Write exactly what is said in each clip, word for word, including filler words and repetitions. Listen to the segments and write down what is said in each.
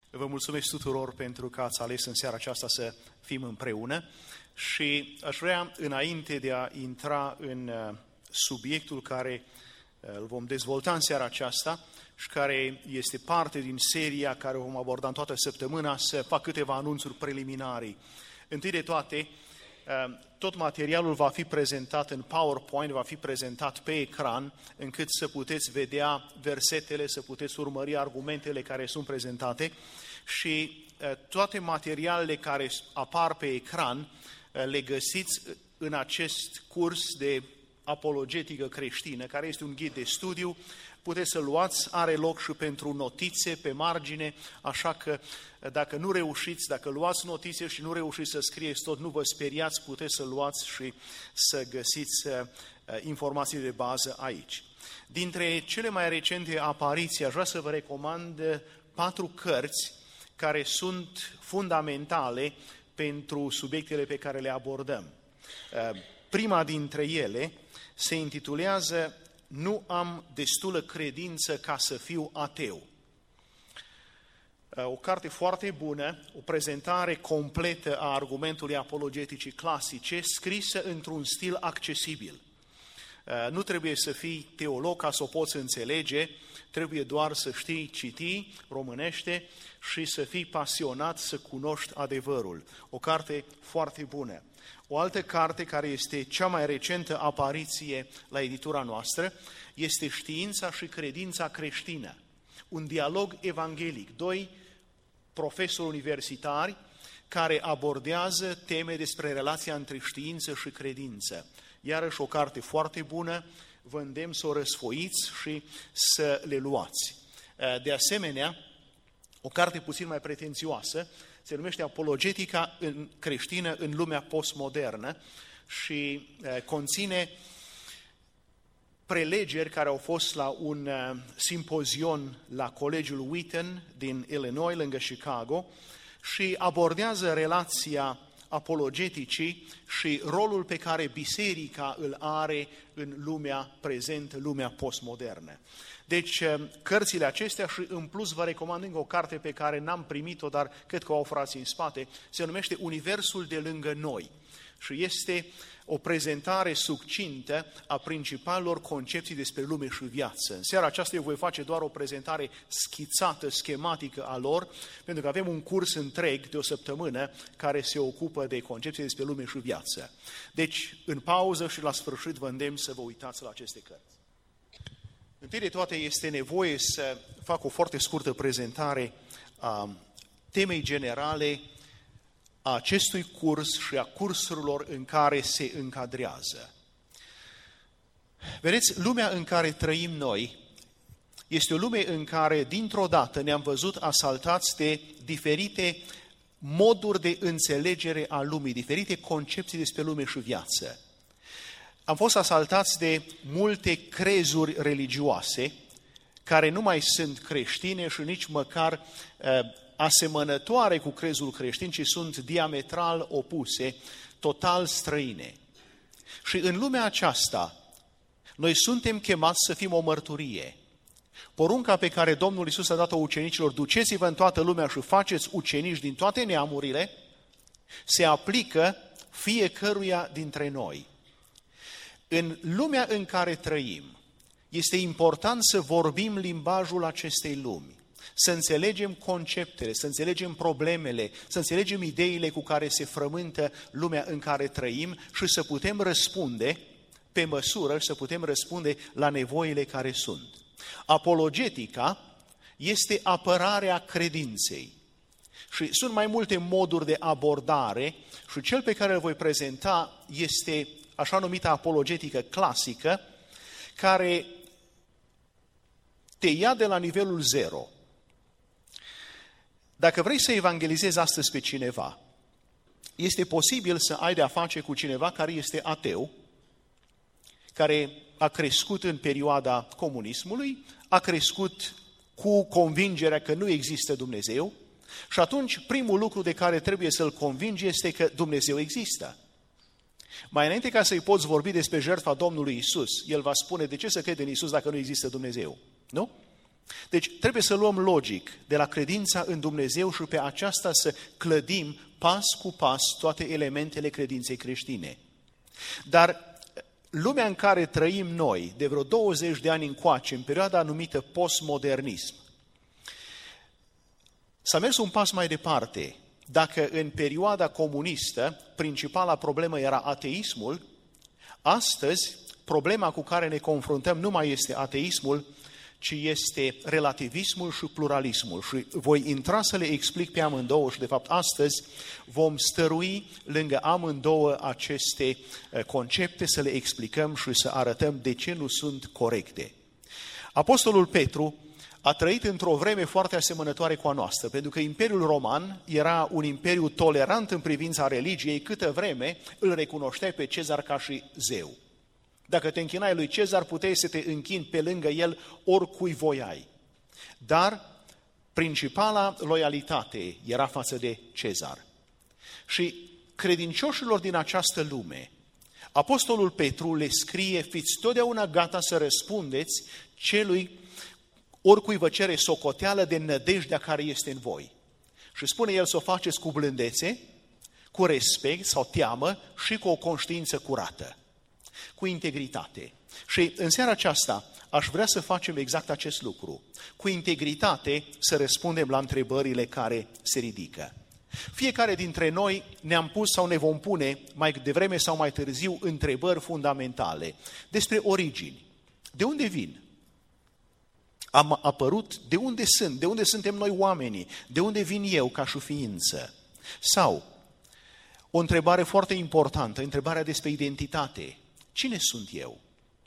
Vă mulțumesc tuturor pentru că ați ales în seara aceasta să fim împreună și aș vrea, înainte de a intra în subiectul care îl vom dezvolta în seara aceasta și care este parte din seria care o vom aborda în toată săptămâna, să fac câteva anunțuri preliminare. Întâi de toate, tot materialul va fi prezentat în PowerPoint, va fi prezentat pe ecran, încât să puteți vedea versetele, să puteți urmări argumentele care sunt prezentate și toate materialele care apar pe ecran le găsiți în acest curs de apologetică creștină, care este un ghid de studiu. Puteți să-l luați, are loc și pentru notițe pe margine, așa că dacă nu reușiți, dacă luați notițe și nu reușiți să scrieți tot, nu vă speriați, puteți să luați și să găsiți informații de bază aici. Dintre cele mai recente apariții, aș vrea să vă recomand patru cărți care sunt fundamentale pentru subiectele pe care le abordăm. Prima dintre ele se intitulează Nu am destulă credință ca să fiu ateu. O carte foarte bună, o prezentare completă a argumentului apologeticii clasice, scrisă într-un stil accesibil. Nu trebuie să fii teolog ca să o poți înțelege, trebuie doar să știi citi românește și să fii pasionat să cunoști adevărul. O carte foarte bună. O altă carte care este cea mai recentă apariție la editura noastră este Știința și credința creștină. Un dialog evanghelic. Doi profesori universitari care abordează teme despre relația între știință și credință. Iarăși o carte foarte bună, vă îndemn să o răsfoiți și să le luați. De asemenea, o carte puțin mai pretențioasă, se numește Apologetica creștină în lumea postmodernă și conține prelegeri care au fost la un simpozion la Colegiul Wheaton din Illinois, lângă Chicago, și abordează relația apologeticii și rolul pe care biserica îl are în lumea prezentă, lumea postmodernă. Deci, cărțile acestea și în plus vă recomand încă o carte pe care n-am primit-o, dar cred că o au frații în spate, se numește Universul de lângă noi și este o prezentare succintă a principalelor concepții despre lume și viață. În seara aceasta eu voi face doar o prezentare schițată, schematică a lor, pentru că avem un curs întreg de o săptămână care se ocupă de concepții despre lume și viață. Deci, în pauză și la sfârșit vă îndemn să vă uitați la aceste cărți. Întâi de toate este nevoie să fac o foarte scurtă prezentare a temei generale a acestui curs și a cursurilor în care se încadrează. Vedeți, lumea în care trăim noi este o lume în care dintr-o dată ne-am văzut asaltați de diferite moduri de înțelegere a lumii, diferite concepții despre lume și viață. Am fost asaltați de multe crezuri religioase care nu mai sunt creștine și nici măcar uh, asemănătoare cu crezul creștin, ci sunt diametral opuse, total străine. Și în lumea aceasta, noi suntem chemați să fim o mărturie. Porunca pe care Domnul Iisus a dat-o ucenicilor, duceți-vă în toată lumea și faceți ucenici din toate neamurile, se aplică fiecăruia dintre noi. În lumea în care trăim, este important să vorbim limbajul acestei lumi, să înțelegem conceptele, să înțelegem problemele, să înțelegem ideile cu care se frământă lumea în care trăim și să putem răspunde pe măsură și să putem răspunde la nevoile care sunt. Apologetica este apărarea credinței. Și sunt mai multe moduri de abordare și cel pe care îl voi prezenta este așa numită apologetică clasică, care te ia de la nivelul zero. Dacă vrei să evangelizezi astăzi pe cineva, este posibil să ai de-a face cu cineva care este ateu, care a crescut în perioada comunismului, a crescut cu convingerea că nu există Dumnezeu și atunci primul lucru de care trebuie să-l convingi este că Dumnezeu există. Mai înainte ca să-i poți vorbi despre jertfa Domnului Iisus, el va spune de ce să crede în Iisus dacă nu există Dumnezeu, nu? Deci trebuie să luăm logic de la credința în Dumnezeu și pe aceasta să clădim pas cu pas toate elementele credinței creștine. Dar lumea în care trăim noi, de vreo douăzeci de ani încoace, în perioada numită postmodernism, s-a mers un pas mai departe. Dacă în perioada comunistă principala problemă era ateismul, astăzi problema cu care ne confruntăm nu mai este ateismul, ci este relativismul și pluralismul. Și voi intra să le explic pe amândouă și, de fapt, astăzi vom stărui lângă amândouă aceste concepte, să le explicăm și să arătăm de ce nu sunt corecte. Apostolul Petru a trăit într-o vreme foarte asemănătoare cu a noastră, pentru că Imperiul Roman era un imperiu tolerant în privința religiei, câtă vreme îl recunoșteai pe Cezar ca și zeu. Dacă te închinai lui Cezar, puteai să te închini pe lângă el oricui voiai. Dar principala loialitate era față de Cezar. Și credincioșilor din această lume, Apostolul Petru le scrie: fiți totdeauna gata să răspundeți celui oricui vă cere socoteală de nădejdea care este în voi. Și spune el să o faceți cu blândețe, cu respect sau teamă și cu o conștiință curată, cu integritate. Și în seara aceasta aș vrea să facem exact acest lucru. Cu integritate să răspundem la întrebările care se ridică. Fiecare dintre noi ne-am pus sau ne vom pune mai devreme sau mai târziu întrebări fundamentale despre origini. De unde vin? Am apărut? De unde sunt? De unde suntem noi oamenii? De unde vin eu ca și ființă? Sau o întrebare foarte importantă, întrebarea despre identitate. Cine sunt eu?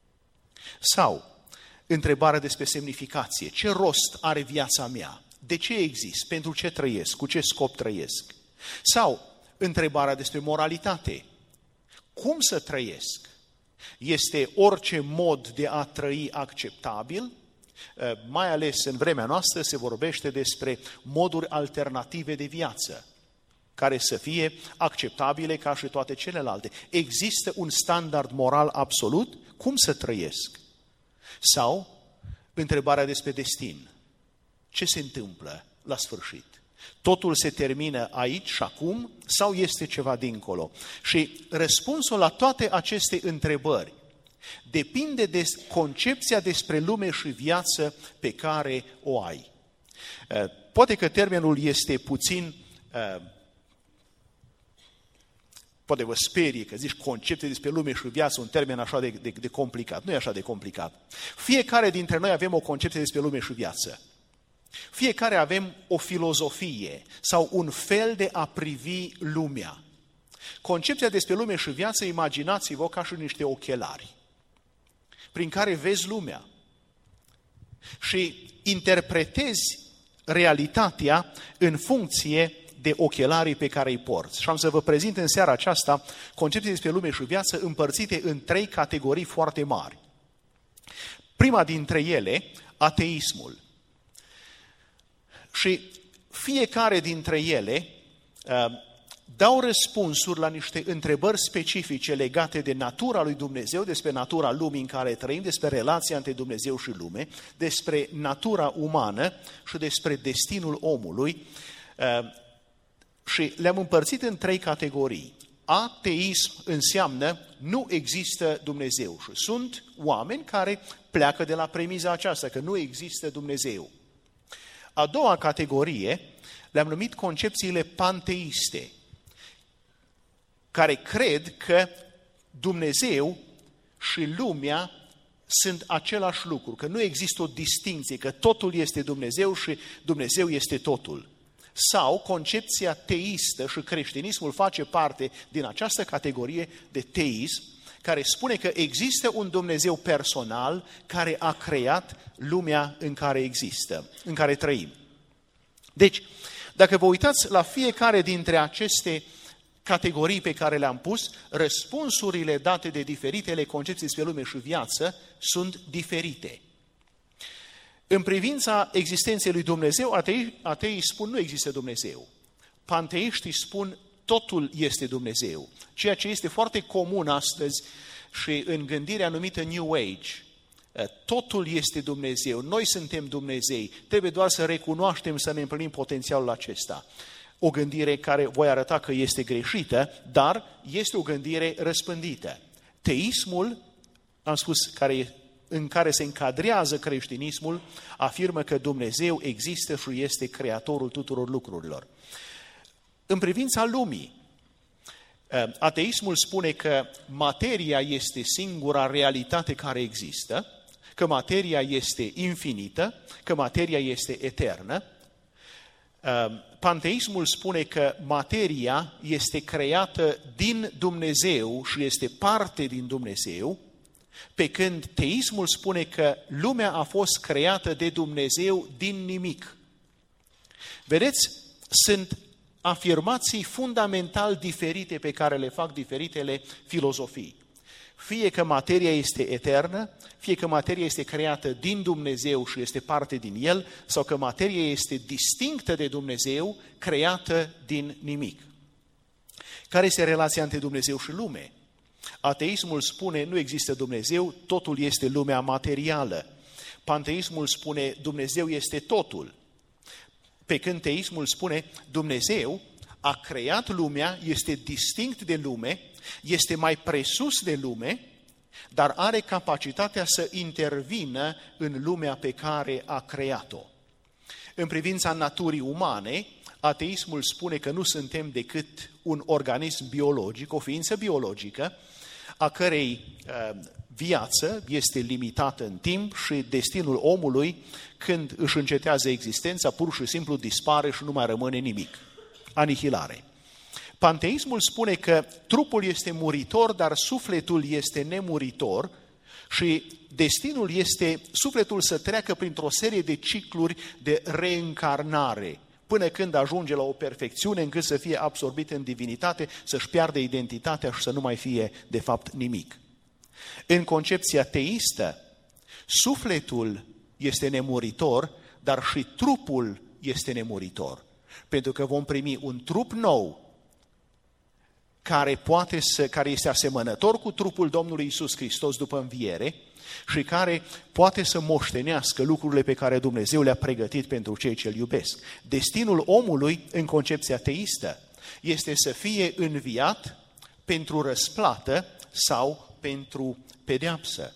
Sau întrebarea despre semnificație. Ce rost are viața mea? De ce exist? Pentru ce trăiesc? Cu ce scop trăiesc? Sau întrebarea despre moralitate. Cum să trăiesc? Este orice mod de a trăi acceptabil? Mai ales în vremea noastră se vorbește despre moduri alternative de viață, care să fie acceptabile ca și toate celelalte. Există un standard moral absolut? Cum să trăiesc? Sau întrebarea despre destin. Ce se întâmplă la sfârșit? Totul se termină aici și acum sau este ceva dincolo? Și răspunsul la toate aceste întrebări depinde de concepția despre lume și viață pe care o ai. Poate că termenul este puțin, poate vă sperie că zici concepte despre lume și viață, un termen așa de, de, de complicat. Nu e așa de complicat. Fiecare dintre noi avem o concepție despre lume și viață. Fiecare avem o filozofie sau un fel de a privi lumea. Concepția despre lume și viață, imaginați-vă ca și niște ochelari prin care vezi lumea și interpretezi realitatea în funcție de ochelarii pe care îi porți. Și am să vă prezint în seara aceasta concepții despre lume și viață împărțite în trei categorii foarte mari. Prima dintre ele, ateismul. Și fiecare dintre ele uh, dau răspunsuri la niște întrebări specifice legate de natura lui Dumnezeu, despre natura lumii în care trăim, despre relația între Dumnezeu și lume, despre natura umană și despre destinul omului. Și le-am împărțit în trei categorii. Ateism înseamnă nu există Dumnezeu și sunt oameni care pleacă de la premiza aceasta, că nu există Dumnezeu. A doua categorie le-am numit concepțiile panteiste, care cred că Dumnezeu și lumea sunt același lucru, că nu există o distinție, că totul este Dumnezeu și Dumnezeu este totul. Sau concepția teistă, și creștinismul face parte din această categorie de teism, care spune că există un Dumnezeu personal care a creat lumea în care există, în care trăim. Deci, dacă vă uitați la fiecare dintre aceste categorii pe care le-am pus, răspunsurile date de diferitele concepții despre lume și viață sunt diferite. În privința existenței lui Dumnezeu, ateii, ateii spun nu există Dumnezeu. Panteiștii spun totul este Dumnezeu, ceea ce este foarte comun astăzi și în gândirea numită New Age. Totul este Dumnezeu, noi suntem Dumnezei, trebuie doar să recunoaștem, să ne împlinim potențialul acesta. O gândire care voi arăta că este greșită, dar este o gândire răspândită. Teismul, am spus, care, în care se încadrează creștinismul, afirmă că Dumnezeu există și este creatorul tuturor lucrurilor. În privința lumii, ateismul spune că materia este singura realitate care există, că materia este infinită, că materia este eternă. Panteismul spune că materia este creată din Dumnezeu și este parte din Dumnezeu, pe când teismul spune că lumea a fost creată de Dumnezeu din nimic. Vedeți, sunt afirmații fundamental diferite pe care le fac diferitele filozofii. Fie că materia este eternă, fie că materia este creată din Dumnezeu și este parte din El, sau că materia este distinctă de Dumnezeu, creată din nimic. Care este relația între Dumnezeu și lume? Ateismul spune nu există Dumnezeu, totul este lumea materială. Panteismul spune Dumnezeu este totul. Pe când teismul spune Dumnezeu a creat lumea, este distinct de lume, este mai presus de lume, dar are capacitatea să intervină în lumea pe care a creat-o. În privința naturii umane, ateismul spune că nu suntem decât un organism biologic, o ființă biologică, a cărei uh, viață este limitată în timp și destinul omului, când își încetează existența, pur și simplu dispare și nu mai rămâne nimic. Anihilare. Panteismul spune că trupul este muritor, dar sufletul este nemuritor și destinul este sufletul să treacă printr-o serie de cicluri de reîncarnare, până când ajunge la o perfecțiune încât să fie absorbit în divinitate, să-și piardă identitatea și să nu mai fie de fapt nimic. În concepția teistă, sufletul este nemuritor, dar și trupul este nemuritor. Pentru că vom primi un trup nou, care, poate să, care este asemănător cu trupul Domnului Iisus Hristos după înviere și care poate să moștenească lucrurile pe care Dumnezeu le-a pregătit pentru cei ce îl iubesc. Destinul omului, în concepția teistă, este să fie înviat pentru răsplată sau pentru pedeapsă.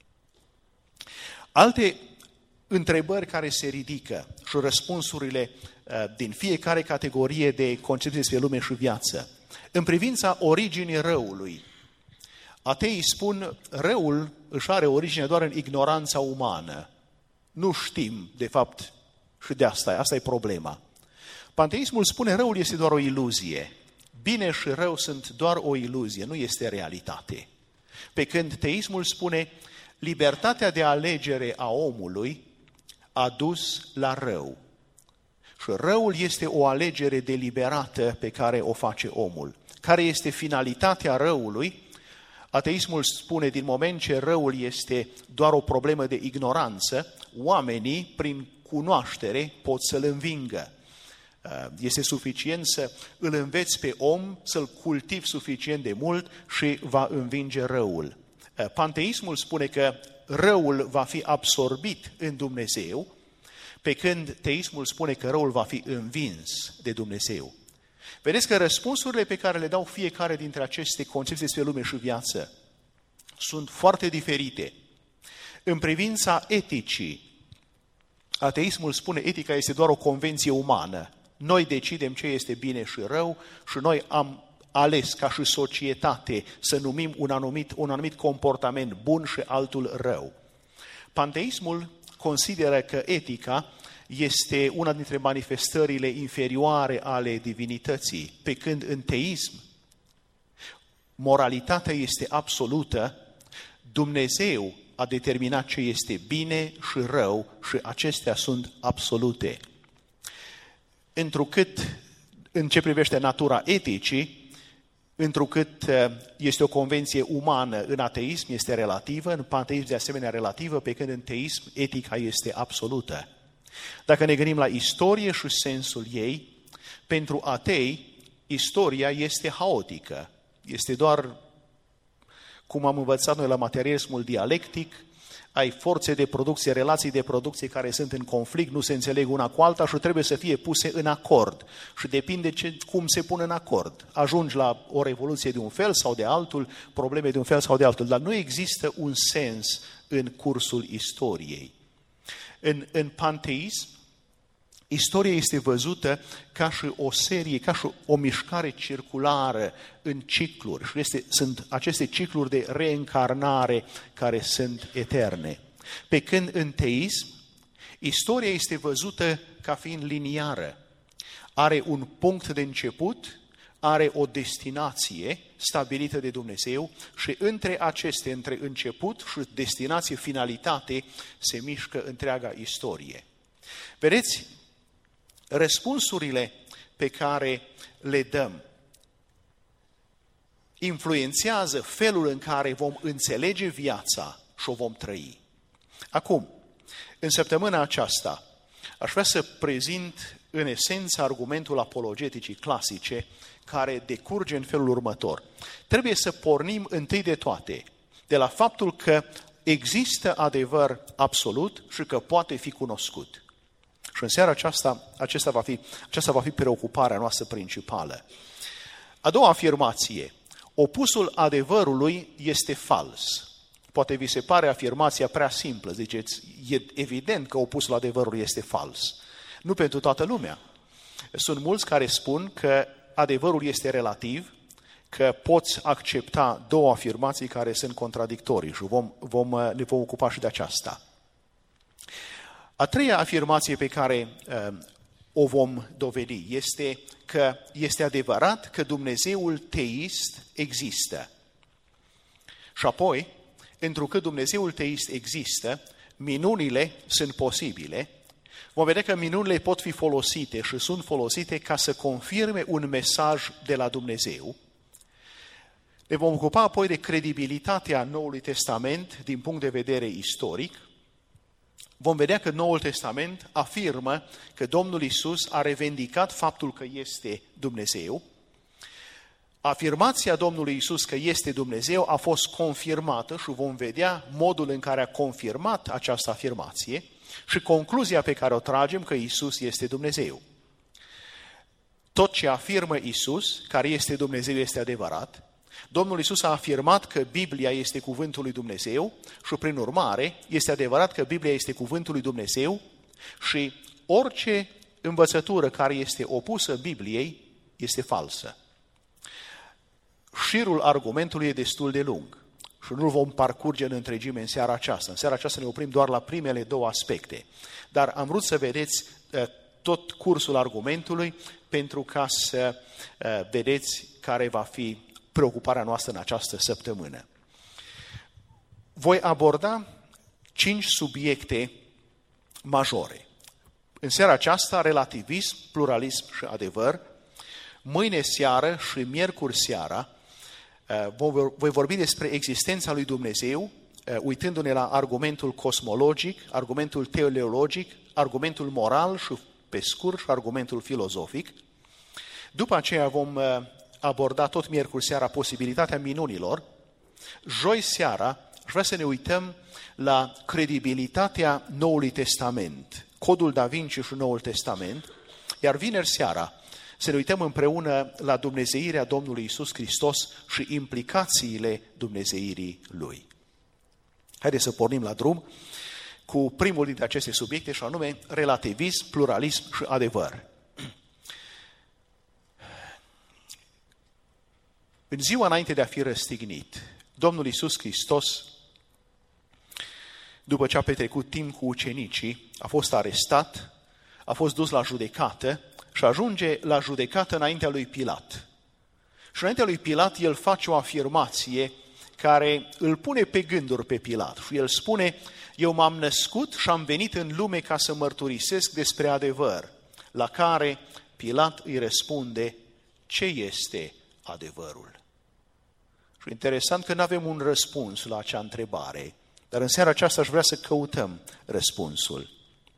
Alte întrebări care se ridică și răspunsurile din fiecare categorie de concepții despre lume și viață. În privința originii răului, ateii spun răul își are origine doar în ignoranța umană. Nu știm, de fapt, și de asta, asta e problema. Panteismul spune răul este doar o iluzie. Bine și rău sunt doar o iluzie, nu este realitate. Pe când teismul spune libertatea de alegere a omului a dus la rău. Și răul este o alegere deliberată pe care o face omul. Care este finalitatea răului? Ateismul spune, din moment ce răul este doar o problemă de ignoranță, oamenii, prin cunoaștere, pot să-l învingă. Este suficient să îl înveți pe om, să-l cultivi suficient de mult și va învinge răul. Panteismul spune că răul va fi absorbit în Dumnezeu, pe când teismul spune că răul va fi învins de Dumnezeu. Vedeți că răspunsurile pe care le dau fiecare dintre aceste concepții despre lume și viață sunt foarte diferite. În privința eticii, ateismul spune etica este doar o convenție umană. Noi decidem ce este bine și rău și noi am ales ca și societate să numim un anumit, un anumit comportament bun și altul rău. Panteismul consideră că etica este una dintre manifestările inferioare ale divinității, pe când în teism moralitatea este absolută, Dumnezeu a determinat ce este bine și rău și acestea sunt absolute. Întrucât, în ce privește natura eticii, întrucât este o convenție umană, în ateism este relativă, în panteism de asemenea relativă, pe când în teism etica este absolută. Dacă ne gândim la istorie și sensul ei, pentru atei, istoria este haotică. Este doar, cum am învățat noi la materialismul dialectic, ai forțe de producție, relații de producție care sunt în conflict, nu se înțeleg una cu alta și trebuie să fie puse în acord. Și depinde ce, cum se pun în acord. Ajungi la o revoluție de un fel sau de altul, probleme de un fel sau de altul, dar nu există un sens în cursul istoriei. În, în panteism, istoria este văzută ca și o serie, ca și o mișcare circulară în cicluri. Și este, sunt aceste cicluri de reîncarnare care sunt eterne. Pe când în teism, istoria este văzută ca fiind liniară. Are un punct de început, are o destinație stabilită de Dumnezeu și între aceste, între început și destinație, finalitate, se mișcă întreaga istorie. Vedeți, răspunsurile pe care le dăm influențează felul în care vom înțelege viața și o vom trăi. Acum, în săptămâna aceasta, aș vrea să prezint în esență argumentul apologeticii clasice care decurge în felul următor. Trebuie să pornim întâi de toate de la faptul că există adevăr absolut și că poate fi cunoscut. Și în seara aceasta, aceasta va fi, aceasta va fi preocuparea noastră principală. A doua afirmație. Opusul adevărului este fals. Poate vi se pare afirmația prea simplă. Ziceți, e evident că opusul adevărului este fals. Nu pentru toată lumea. Sunt mulți care spun că adevărul este relativ, că poți accepta două afirmații care sunt contradictorii și vom, vom, ne vom ocupa și de aceasta. A treia afirmație pe care uh, o vom dovedi este că este adevărat că Dumnezeul teist există. Și apoi, întrucât Dumnezeul teist există, minunile sunt posibile. Vom vedea că minunile pot fi folosite și sunt folosite ca să confirme un mesaj de la Dumnezeu. Ne vom ocupa apoi de credibilitatea Noului Testament din punct de vedere istoric. Vom vedea că Noul Testament afirmă că Domnul Iisus a revendicat faptul că este Dumnezeu. Afirmația Domnului Iisus că este Dumnezeu a fost confirmată și vom vedea modul în care a confirmat această afirmație și concluzia pe care o tragem că Iisus este Dumnezeu. Tot ce afirmă Iisus, care este Dumnezeu, este adevărat. Domnul Iisus a afirmat că Biblia este cuvântul lui Dumnezeu și, prin urmare, este adevărat că Biblia este cuvântul lui Dumnezeu și orice învățătură care este opusă Bibliei este falsă. Șirul argumentului e destul de lung și nu-l vom parcurge în întregime în seara aceasta. În seara aceasta ne oprim doar la primele două aspecte. Dar am vrut să vedeți tot cursul argumentului pentru ca să vedeți care va fi preocuparea noastră în această săptămână. Voi aborda cinci subiecte majore. În seara aceasta, relativism, pluralism și adevăr. Mâine seară și miercuri seara voi vorbi despre existența lui Dumnezeu, uitându-ne la argumentul cosmologic, argumentul teleologic, argumentul moral și, pe scurt, și argumentul filozofic. După aceea vom aborda tot miercuri seara posibilitatea minunilor. Joi seara aș vrea să ne uităm la credibilitatea Noului Testament, Codul Da Vinci și Noul Testament, iar vineri seara să ne uităm împreună la dumnezeirea Domnului Iisus Hristos și implicațiile dumnezeirii Lui. Haideți să pornim la drum cu primul dintre aceste subiecte, și anume relativism, pluralism și adevăr. În ziua înainte de a fi răstignit, Domnul Iisus Hristos, după ce a petrecut timp cu ucenicii, a fost arestat, a fost dus la judecată și ajunge la judecată înaintea lui Pilat. Și înaintea lui Pilat el face o afirmație care îl pune pe gânduri pe Pilat. Și el spune, eu m-am născut și am venit în lume ca să mărturisesc despre adevăr. La care Pilat îi răspunde, ce este adevărul? Și interesant că nu avem un răspuns la acea întrebare, dar în seara aceasta aș vrea să căutăm răspunsul.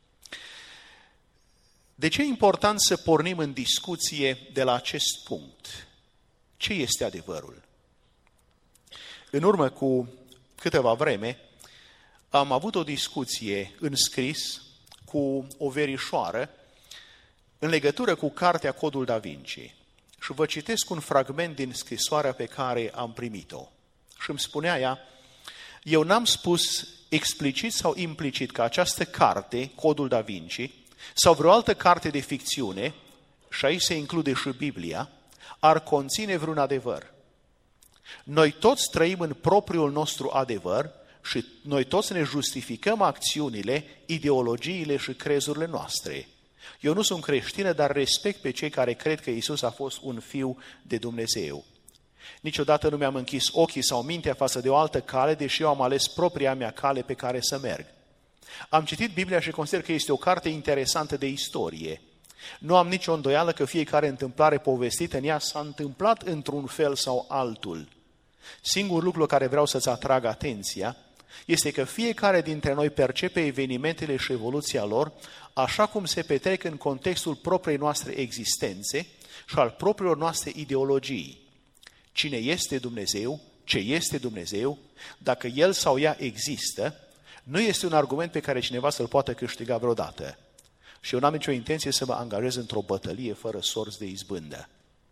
De ce e important să pornim în discuție de la acest punct? Ce este adevărul? În urmă cu câteva vreme am avut o discuție în scris cu o verișoară în legătură cu cartea Codul Da Vinci. Și vă citesc un fragment din scrisoarea pe care am primit-o. Și îmi spunea ea, eu n-am spus explicit sau implicit că această carte, Codul Da Vinci, sau vreo altă carte de ficțiune, și aici se include și Biblia, ar conține vreun adevăr. Noi toți trăim în propriul nostru adevăr și noi toți ne justificăm acțiunile, ideologiile și crezurile noastre. Eu nu sunt creștină, dar respect pe cei care cred că Iisus a fost un fiu de Dumnezeu. Niciodată nu mi-am închis ochii sau mintea față de o altă cale, deși eu am ales propria mea cale pe care să merg. Am citit Biblia și consider că este o carte interesantă de istorie. Nu am nicio îndoială că fiecare întâmplare povestită în ea s-a întâmplat într-un fel sau altul. Singurul lucru care vreau să-ți atrag atenția este că fiecare dintre noi percepe evenimentele și evoluția lor așa cum se petrec în contextul propriei noastre existențe și al propriilor noastre ideologii. Cine este Dumnezeu, ce este Dumnezeu, dacă El sau ea există, nu este un argument pe care cineva să-l poată câștiga vreodată. Și eu n-am nicio intenție să mă angajez într-o bătălie fără sorți de izbândă.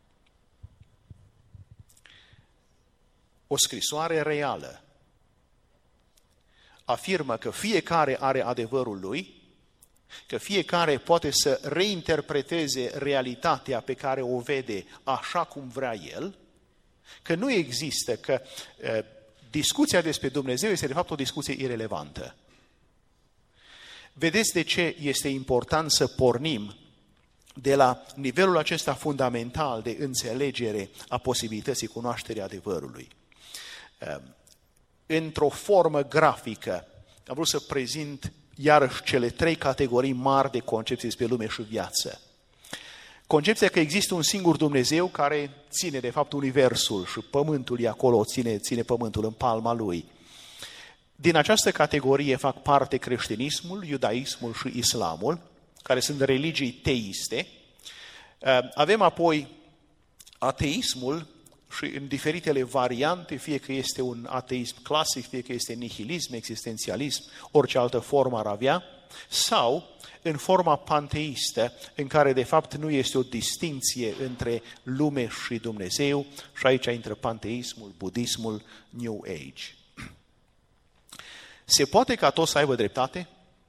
O scrisoare reală afirmă că fiecare are adevărul lui, că fiecare poate să reinterpreteze realitatea pe care o vede așa cum vrea el, că nu există, că uh, discuția despre Dumnezeu este de fapt o discuție irelevantă. Vedeți de ce este important să pornim de la nivelul acesta fundamental de înțelegere a posibilității cunoașterii adevărului. Uh, într-o formă grafică, am vrut să prezint iarăși cele trei categorii mari de concepții despre lume și viață. Concepția că există un singur Dumnezeu care ține de fapt universul și pământul e acolo, ține, ține pământul în palma lui. Din această categorie fac parte creștinismul, iudaismul și islamul, care sunt religii teiste. Avem apoi ateismul și în diferitele variante, fie că este un ateism clasic, fie că este nihilism, existențialism, orice altă formă ar avea, sau în forma panteistă, în care de fapt nu este o distinție între lume și Dumnezeu, și aici intră panteismul, budismul, New Age. Se poate ca toți să aibă dreptate?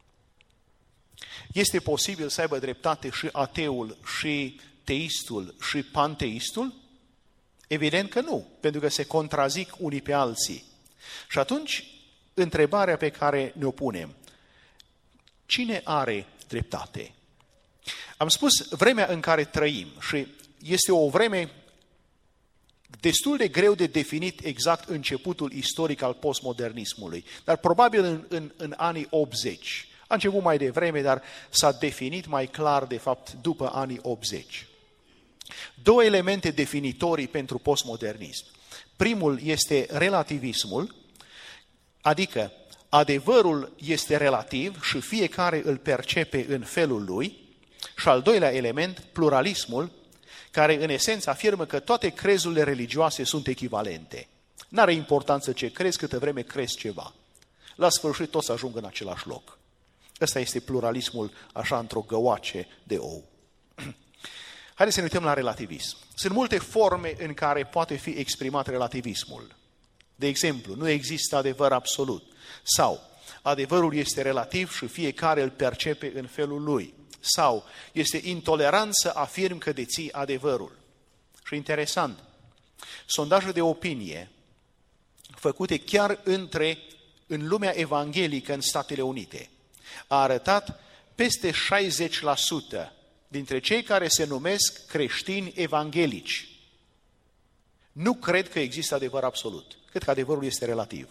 Este posibil să aibă dreptate și ateul, și teistul, și panteistul? Evident că nu, pentru că se contrazic unii pe alții. Și atunci, întrebarea pe care ne-o punem, cine are dreptate? Am spus vremea în care trăim și este o vreme destul de greu de definit exact începutul istoric al postmodernismului, dar probabil în, în, în anii optzeci. A început mai devreme, dar s-a definit mai clar, de fapt, după anii optzeci. Două elemente definitorii pentru postmodernism. Primul este relativismul, adică adevărul este relativ și fiecare îl percepe în felul lui, și al doilea element, pluralismul, care în esență afirmă că toate crezurile religioase sunt echivalente. N-are importanță ce crezi, câtă vreme crezi ceva. La sfârșit toți ajung în același loc. Ăsta este pluralismul așa într-o găoace de ou. Haideți să ne uităm la relativism. Sunt multe forme în care poate fi exprimat relativismul. De exemplu, nu există adevăr absolut. Sau, adevărul este relativ și fiecare îl percepe în felul lui. Sau, este intolerant să afirm că deții adevărul. Și interesant, sondaje de opinie făcute chiar între, în lumea evanghelică în Statele Unite, a arătat peste șaizeci la sută dintre cei care se numesc creștini evanghelici nu cred că există adevăr absolut. Cred că adevărul este relativ.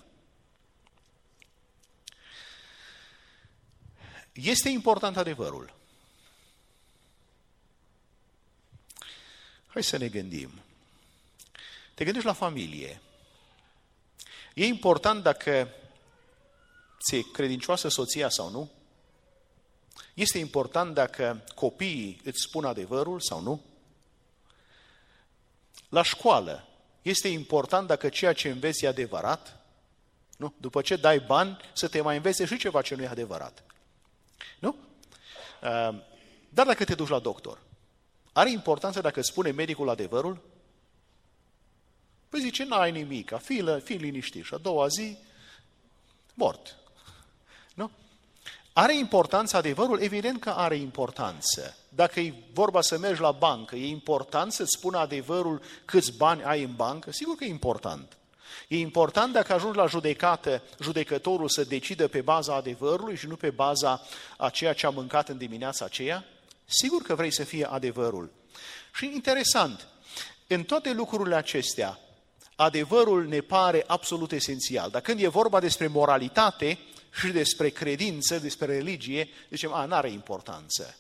Este important adevărul. Hai să ne gândim. Te gândești la familie. E important dacă ți-e credincioasă soția sau nu? Este important dacă copiii îți spun adevărul sau nu? La școală, este important dacă ceea ce înveți e adevărat? Nu? După ce dai bani, să te mai învețe și ceva ce nu e adevărat. Nu? Dar dacă te duci la doctor, are importanță dacă spune medicul adevărul? Păi zice, n-ai nimic, fii, fii liniștit și a doua zi, mort. Nu? Are importanță adevărul? Evident că are importanță. Dacă e vorba să mergi la bancă, e important să-ți spună adevărul câți bani ai în bancă? Sigur că e important. E important dacă ajungi la judecată, judecătorul să decidă pe baza adevărului și nu pe baza a ceea ce a mâncat în dimineața aceea? Sigur că vrei să fie adevărul. Și interesant, în toate lucrurile acestea, adevărul ne pare absolut esențial. Dar când e vorba despre moralitate și despre credință, despre religie, zicem, a, n-are importanță.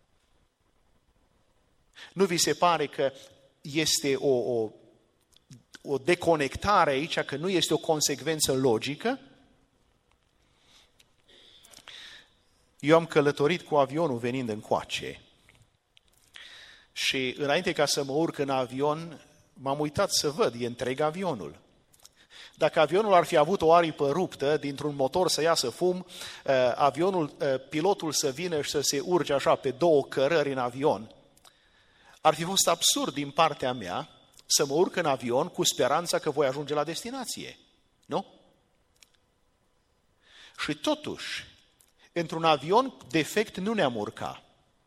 Nu vi se pare că este o, o, o deconectare aici, că nu este o consecvență logică? Eu am călătorit cu avionul venind încoace și înainte ca să mă urc în avion, m-am uitat să văd, e întreg avionul. Dacă avionul ar fi avut o aripă ruptă, dintr-un motor să iasă fum, avionul, pilotul să vină și să se urce așa pe două cărări în avion, ar fi fost absurd din partea mea să mă urc în avion cu speranța că voi ajunge la destinație. Nu? Și totuși, într-un avion defect nu ne-am urcat.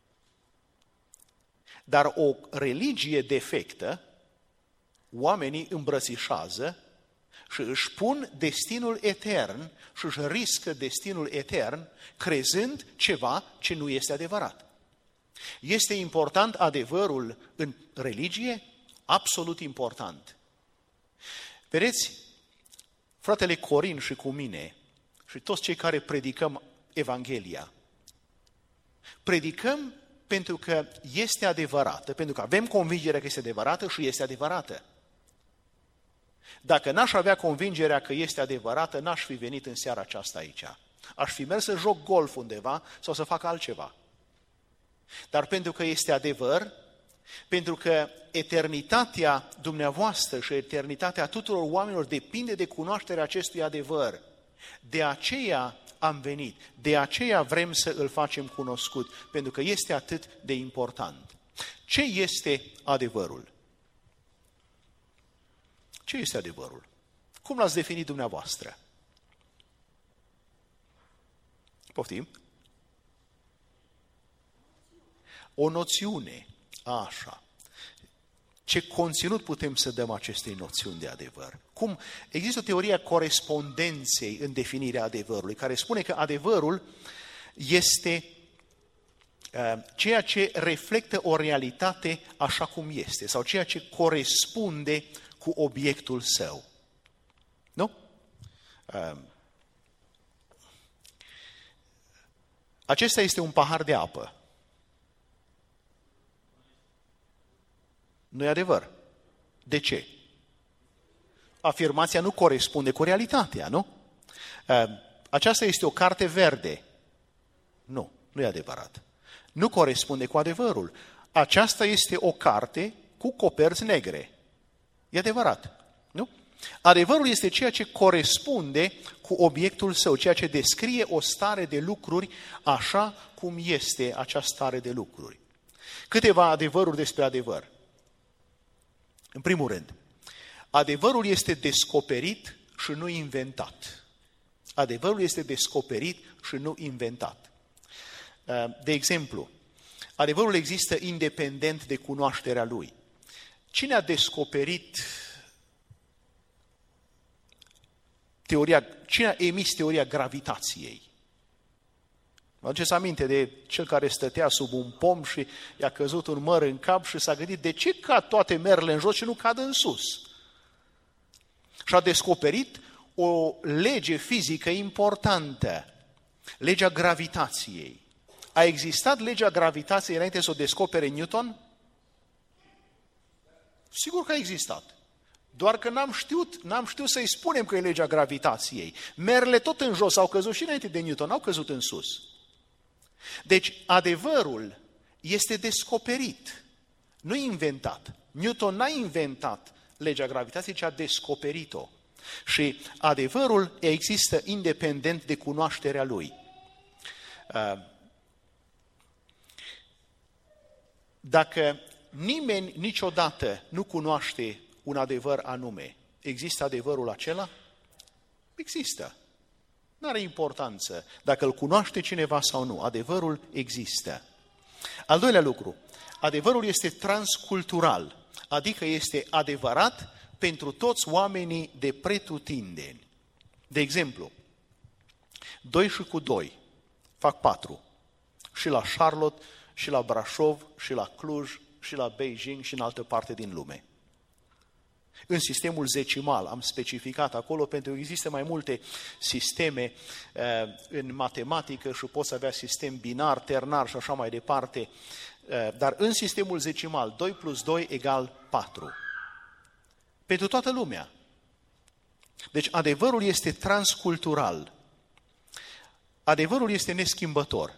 Dar o religie defectă, oamenii îmbrățișează și își pun destinul etern și își riscă destinul etern crezând ceva ce nu este adevărat. Este important adevărul în religie? Absolut important. Vedeți, fratele Corin și cu mine și toți cei care predicăm Evanghelia, predicăm pentru că este adevărată, pentru că avem convingerea că este adevărată și este adevărată. Dacă n-aș avea convingerea că este adevărată, n-aș fi venit în seara aceasta aici. Aș fi mers să joc golf undeva sau să fac altceva. Dar pentru că este adevăr, pentru că eternitatea dumneavoastră și eternitatea tuturor oamenilor depinde de cunoașterea acestui adevăr, de aceea am venit, de aceea vrem să îl facem cunoscut, pentru că este atât de important. Ce este adevărul? Ce este adevărul? Cum l-ați definit dumneavoastră? Poftim? O noțiune. Așa. Ce conținut putem să dăm acestei noțiuni de adevăr? Cum? Există o teorie a corespondenței în definirea adevărului, care spune că adevărul este uh, ceea ce reflectă o realitate așa cum este, sau ceea ce corespunde cu obiectul său. Nu? Uh, acesta este un pahar de apă. Nu e adevăr. De ce? Afirmația nu corespunde cu realitatea, nu? Aceasta este o carte verde. Nu, nu e adevărat. Nu corespunde cu adevărul. Aceasta este o carte cu coperți negre. E adevărat, nu? Adevărul este ceea ce corespunde cu obiectul său, ceea ce descrie o stare de lucruri așa cum este acea stare de lucruri. Câteva adevăruri despre adevăr. În primul rând, adevărul este descoperit și nu inventat. Adevărul este descoperit și nu inventat. De exemplu, adevărul există independent de cunoașterea lui. Cine a descoperit teoria, cine a emis teoria gravitației? Vă aduceți aminte de cel care stătea sub un pom și i-a căzut un măr în cap și s-a gândit de ce cad toate merele în jos și nu cad în sus? Și a descoperit o lege fizică importantă, legea gravitației. A existat legea gravitației înainte să o descopere Newton? Sigur că a existat. Doar că n-am știut, n-am știut să-i spunem că e legea gravitației. Merele tot în jos au căzut și înainte de Newton, au căzut în sus. Deci adevărul este descoperit, nu inventat. Newton n-a inventat legea gravitației, ci a descoperit-o. Și adevărul există independent de cunoașterea lui. Dacă nimeni niciodată nu cunoaște un adevăr anume, există adevărul acela? Există. Nu are importanță dacă îl cunoaște cineva sau nu. Adevărul există. Al doilea lucru, adevărul este transcultural, adică este adevărat pentru toți oamenii de pretutindeni. De exemplu, doi și cu doi fac patru. Și la Charlotte, și la Brașov, și la Cluj, și la Beijing, și în altă parte din lume. În sistemul zecimal am specificat acolo, pentru că există mai multe sisteme uh, în matematică și poți avea sistem binar, ternar și așa mai departe, uh, dar în sistemul zecimal doi plus doi egal patru. Pentru toată lumea. Deci adevărul este transcultural. Adevărul este neschimbător.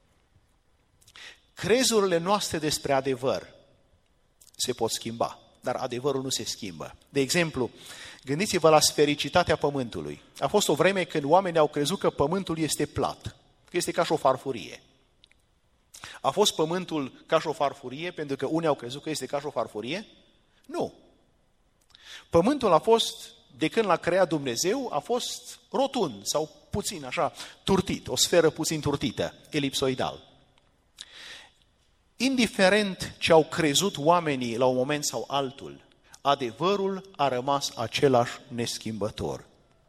Crezurile noastre despre adevăr se pot schimba, dar adevărul nu se schimbă. De exemplu, gândiți-vă la sfericitatea Pământului. A fost o vreme când oamenii au crezut că Pământul este plat, că este ca și o farfurie. A fost Pământul ca și o farfurie pentru că unii au crezut că este ca și o farfurie? Nu. Pământul a fost, de când l-a creat Dumnezeu, a fost rotund sau puțin așa, turtit, o sferă puțin turtită, elipsoidal. Indiferent ce au crezut oamenii la un moment sau altul, adevărul a rămas același neschimbător.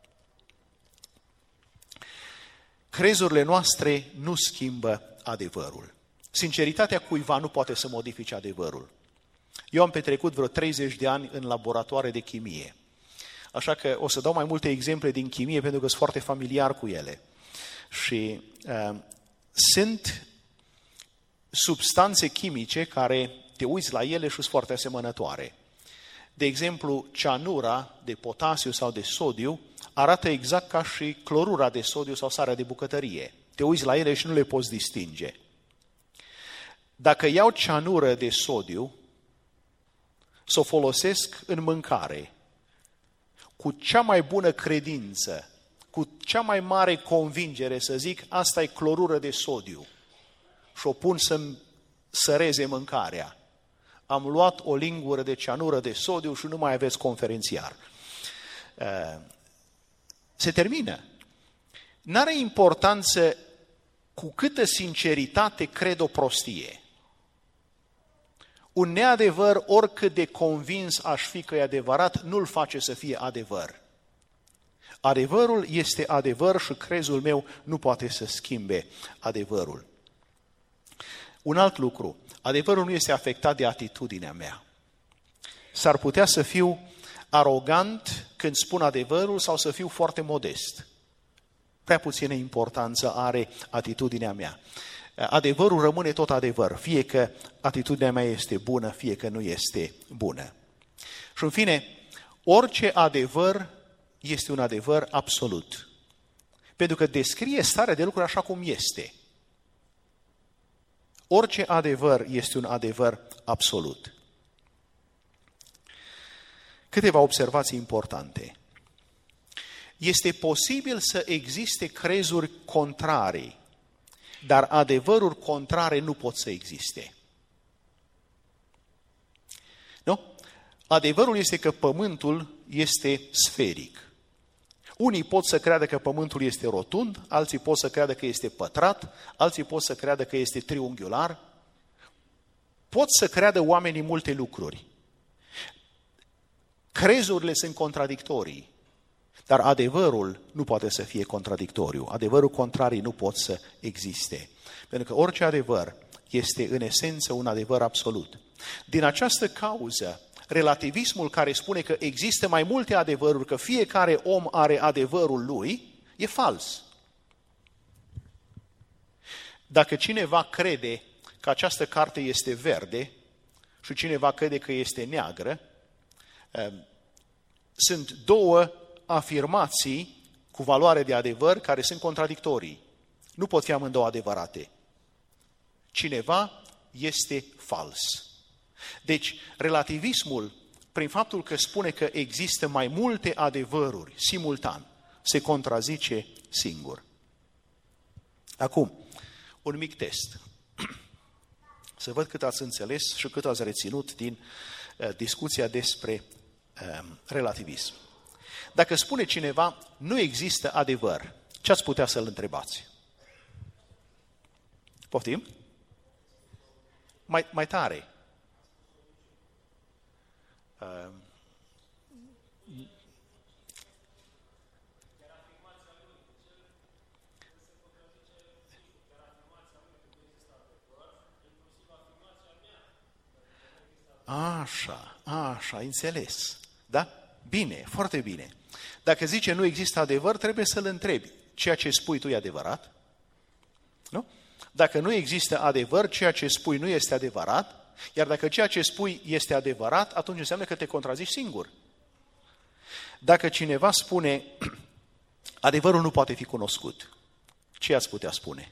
Crezurile noastre nu schimbă adevărul. Sinceritatea cuiva nu poate să modifice adevărul. Eu am petrecut vreo treizeci de ani în laboratoare de chimie. Așa că o să dau mai multe exemple din chimie pentru că sunt foarte familiar cu ele. Și uh, sunt substanțe chimice care te uiți la ele și sunt foarte asemănătoare. De exemplu, cianura de potasiu sau de sodiu arată exact ca și clorura de sodiu sau sarea de bucătărie. Te uiți la ele și nu le poți distinge. Dacă iau cianură de sodiu, să o folosesc în mâncare, cu cea mai bună credință, cu cea mai mare convingere să zic, asta e clorură de sodiu, și o pun să-mi săreze mâncarea. Am luat o lingură de cianură de sodiu și nu mai aveți conferențiar. Se termină. N-are importanță cu câtă sinceritate cred o prostie. Un neadevăr, oricât de convins aș fi că e adevărat, nu-l face să fie adevăr. Adevărul este adevăr și crezul meu nu poate să schimbe adevărul. Un alt lucru, adevărul nu este afectat de atitudinea mea. S-ar putea să fiu arogant când spun adevărul sau să fiu foarte modest. Prea puțină importanță are atitudinea mea. Adevărul rămâne tot adevăr, fie că atitudinea mea este bună, fie că nu este bună. Și în fine, orice adevăr este un adevăr absolut. Pentru că descrie starea de lucruri așa cum este. Orice adevăr este un adevăr absolut. Câteva observații importante. Este posibil să existe crezuri contrarii, dar adevăruri contrare nu pot să existe. Nu? Adevărul este că pământul este sferic. Unii pot să creadă că pământul este rotund, alții pot să creadă că este pătrat, alții pot să creadă că este triunghiular. Pot să creadă oamenii multe lucruri. Crezurile sunt contradictorii, dar adevărul nu poate să fie contradictoriu. Adevărul contrarii nu pot să existe. Pentru că orice adevăr este în esență un adevăr absolut. Din această cauză, relativismul care spune că există mai multe adevăruri, că fiecare om are adevărul lui, e fals. Dacă cineva crede că această carte este verde și cineva crede că este neagră, sunt două afirmații cu valoare de adevăr care sunt contradictorii. Nu pot fi amândouă adevărate. Cineva este fals. Deci, relativismul prin faptul că spune că există mai multe adevăruri simultan, se contrazice singur. Acum, un mic test. Să văd cât ați înțeles și cât ați reținut din uh, discuția despre uh, relativism. Dacă spune cineva, nu există adevăr, ce ați putea să-l întrebați? Poftim? Mai, mai tare. Uh, Așa, așa, înțeles. Da? Bine, foarte bine. Dacă zice nu există adevăr, trebuie să-l întrebi. Ceea ce spui tu e adevărat? Nu? Dacă nu există adevăr, ceea ce spui nu este adevărat, iar dacă ceea ce spui este adevărat, atunci înseamnă că te contrazici singur. Dacă cineva spune adevărul nu poate fi cunoscut, ce ați putea spune?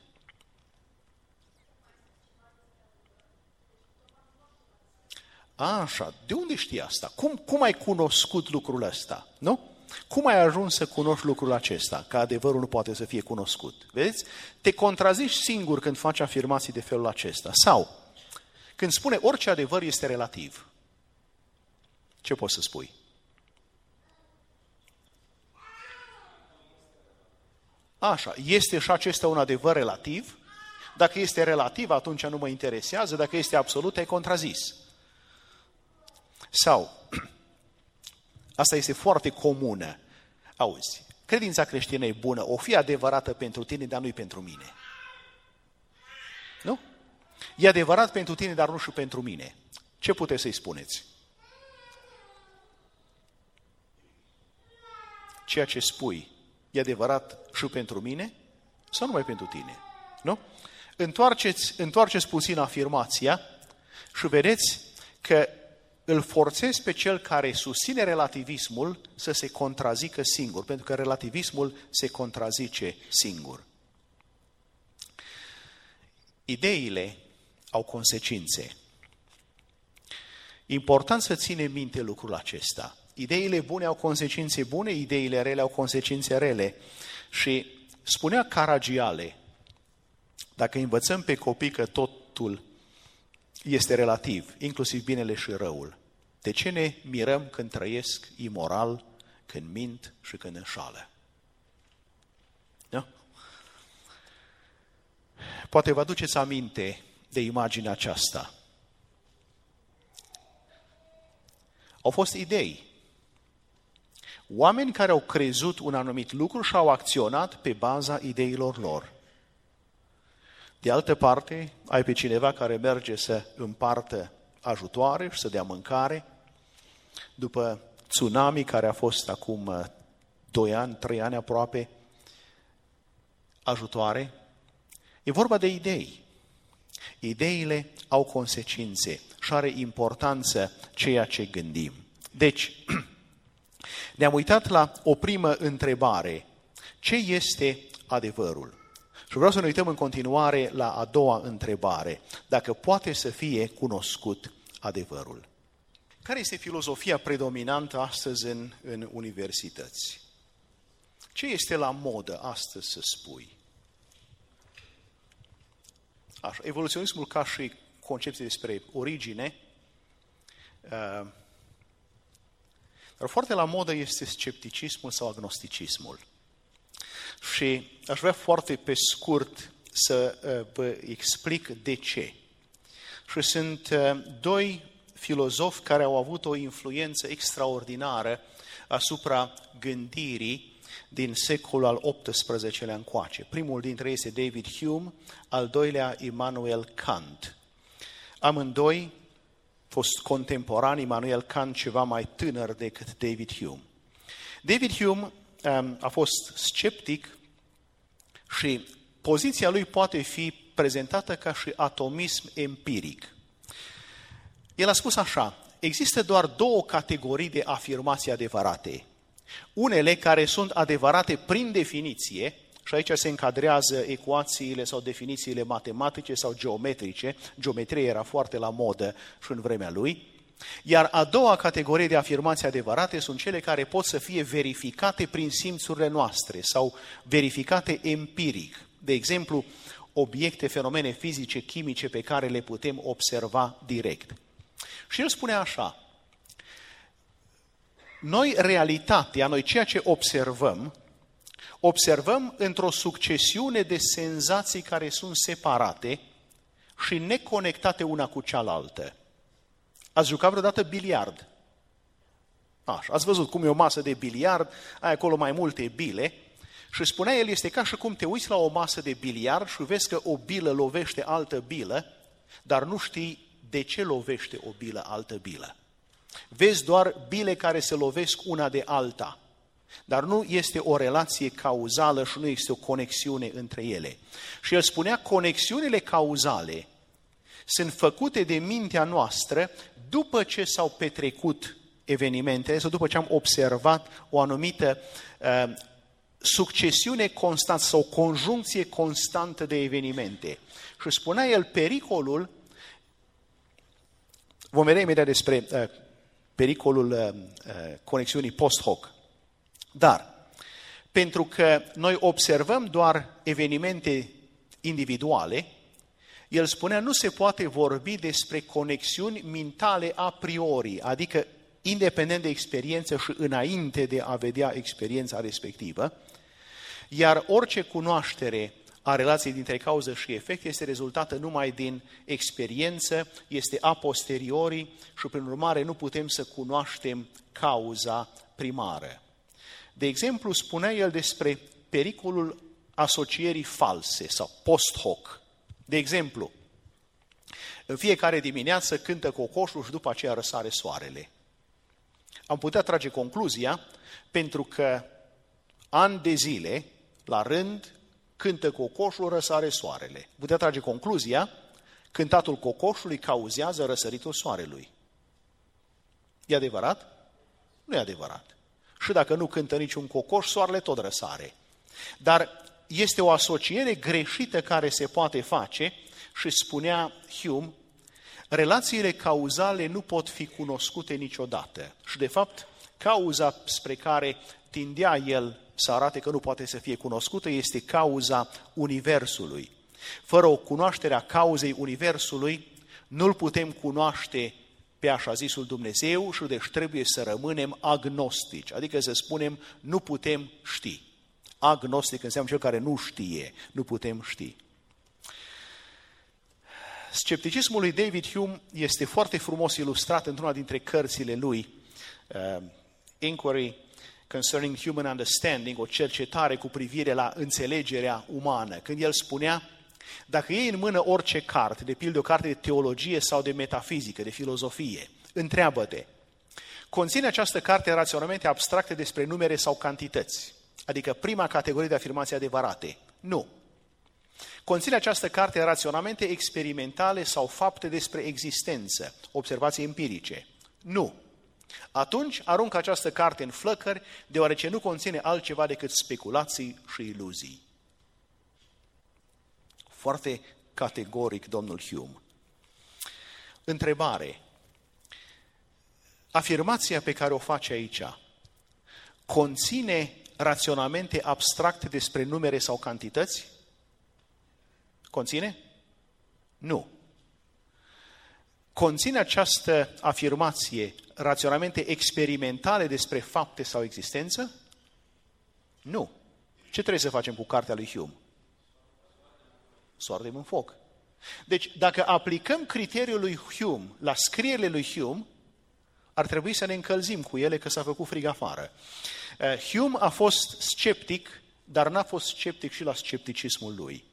Așa, de unde știi asta? Cum, cum ai cunoscut lucrul ăsta? Nu? Cum ai ajuns să cunoști lucrul acesta? Că adevărul nu poate să fie cunoscut. Vedeți? Te contrazici singur când faci afirmații de felul acesta. Sau, când spune orice adevăr este relativ. Ce poți să spui? Așa, este și acesta un adevăr relativ? Dacă este relativ, atunci nu mă interesează. Dacă este absolut, ai contrazis. Sau, asta este foarte comună. Auzi, credința creștină e bună, o fi adevărată pentru tine, dar nu-i pentru mine. Nu? E adevărat pentru tine, dar nu și pentru mine. Ce puteți să-i spuneți? Ceea ce spui e adevărat și pentru mine sau numai pentru tine? Nu? Întoarceți, întoarceți puțin afirmația și vedeți că îl forțezi pe cel care susține relativismul să se contrazică singur, pentru că relativismul se contrazice singur. Ideile au consecințe. Important să ținem minte lucrul acesta. Ideile bune au consecințe bune, ideile rele au consecințe rele. Și spunea Caragiale, dacă învățăm pe copii că totul este relativ, inclusiv binele și răul, de ce ne mirăm când trăiesc imoral, când mint și când înșală? Da? Poate vă aduceți aminte de imaginea aceasta. Au fost idei. Oameni care au crezut un anumit lucru și au acționat pe baza ideilor lor. De altă parte, ai pe cineva care merge să împartă ajutoare și să dea mâncare. După tsunami care a fost acum doi ani, trei ani aproape, ajutoare. E vorba de idei. Ideile au consecințe și are importanță ceea ce gândim. Deci, ne-am uitat la o primă întrebare. Ce este adevărul? Și vreau să ne uităm în continuare la a doua întrebare. Dacă poate să fie cunoscut adevărul. Care este filozofia predominantă astăzi în, în universități? Ce este la modă astăzi să spui? Așa, evoluționismul ca și concepție despre origine, uh, dar foarte la modă este scepticismul sau agnosticismul. Și aș vrea foarte pe scurt să uh, vă explic de ce. Și sunt uh, doi filozofi care au avut o influență extraordinară asupra gândirii din secolul al optsprezecelea încoace. Primul dintre ei este David Hume, al doilea Immanuel Kant. Amândoi fost contemporani, Immanuel Kant ceva mai tânăr decât David Hume. David Hume um, a fost sceptic și poziția lui poate fi prezentată ca și atomism empiric. El a spus așa, există doar două categorii de afirmații adevărate. Unele care sunt adevărate prin definiție, și aici se încadrează ecuațiile sau definițiile matematice sau geometrice, geometria era foarte la modă și în vremea lui, Iar a doua categorie de afirmații adevărate sunt cele care pot să fie verificate prin simțurile noastre sau verificate empiric. De exemplu, obiecte, fenomene fizice, chimice pe care le putem observa direct. Și el spune așa: noi realitatea, noi ceea ce observăm, observăm într-o succesiune de senzații care sunt separate și neconectate una cu cealaltă. Ați jucat vreodată biliard? Așa, ați văzut cum e o masă de biliard, ai acolo mai multe bile și spunea el, este ca și cum te uiți la o masă de biliard și vezi că o bilă lovește altă bilă, dar nu știi de ce lovește o bilă altă bilă. Vezi doar bile care se lovesc una de alta, dar nu este o relație cauzală și nu este o conexiune între ele. Și el spunea, conexiunile cauzale sunt făcute de mintea noastră după ce s-au petrecut evenimentele sau după ce am observat o anumită uh, succesiune constantă sau conjuncție constantă de evenimente. Și spunea el, pericolul, vom vedea imediat despre uh, pericolul uh, conexiunii post hoc, dar pentru că noi observăm doar evenimente individuale, el spunea, nu se poate vorbi despre conexiuni mentale a priori, adică independent de experiență și înainte de a vedea experiența respectivă, iar orice cunoaștere a relației dintre cauză și efect este rezultată numai din experiență, este a posteriori și prin urmare nu putem să cunoaștem cauza primară. De exemplu, spunea el despre pericolul asocierii false sau post hoc. De exemplu, în fiecare dimineață cântă cocoșul și după aceea răsare soarele. Am putea trage concluzia, pentru că ani de zile, la rând, cântă cocoșul, răsare soarele. Putea trage concluzia, cântatul cocoșului cauzează răsăritul soarelui. E adevărat? Nu e adevărat. Și dacă nu cântă niciun cocoș, soarele tot răsare. Dar este o asociere greșită care se poate face și spunea Hume, relațiile cauzale nu pot fi cunoscute niciodată. Și de fapt, cauza spre care tindea el să arate că nu poate să fie cunoscută este cauza Universului. Fără o cunoaștere a cauzei Universului, nu-L putem cunoaște pe așa zisul Dumnezeu și deci trebuie să rămânem agnostici, adică să spunem nu putem ști. Agnostic înseamnă cel care nu știe, nu putem ști. Scepticismul lui David Hume este foarte frumos ilustrat într-una dintre cărțile lui, uh, Inquiry Concerning Human Understanding, o cercetare cu privire la înțelegerea umană, când el spunea, dacă iei în mână orice carte, de pildă o carte de teologie sau de metafizică, de filozofie, întreabă-te, conține această carte raționamente abstracte despre numere sau cantități? Adică prima categorie de afirmații adevărate. Nu. Conține această carte raționamente experimentale sau fapte despre existență, observații empirice? Nu. Atunci aruncă această carte în flăcări, deoarece nu conține altceva decât speculații și iluzii. Foarte categoric, domnul Hume. Întrebare. Afirmația pe care o face aici conține raționamente abstracte despre numere sau cantități? Conține? Nu. Conține această afirmație raționamente experimentale despre fapte sau existență? Nu. Ce trebuie să facem cu cartea lui Hume? Să o ardem în foc. Deci, dacă aplicăm criteriul lui Hume la scrierile lui Hume, ar trebui să ne încălzim cu ele că s-a făcut frig afară. Hume a fost sceptic, dar n-a fost sceptic și la scepticismul lui.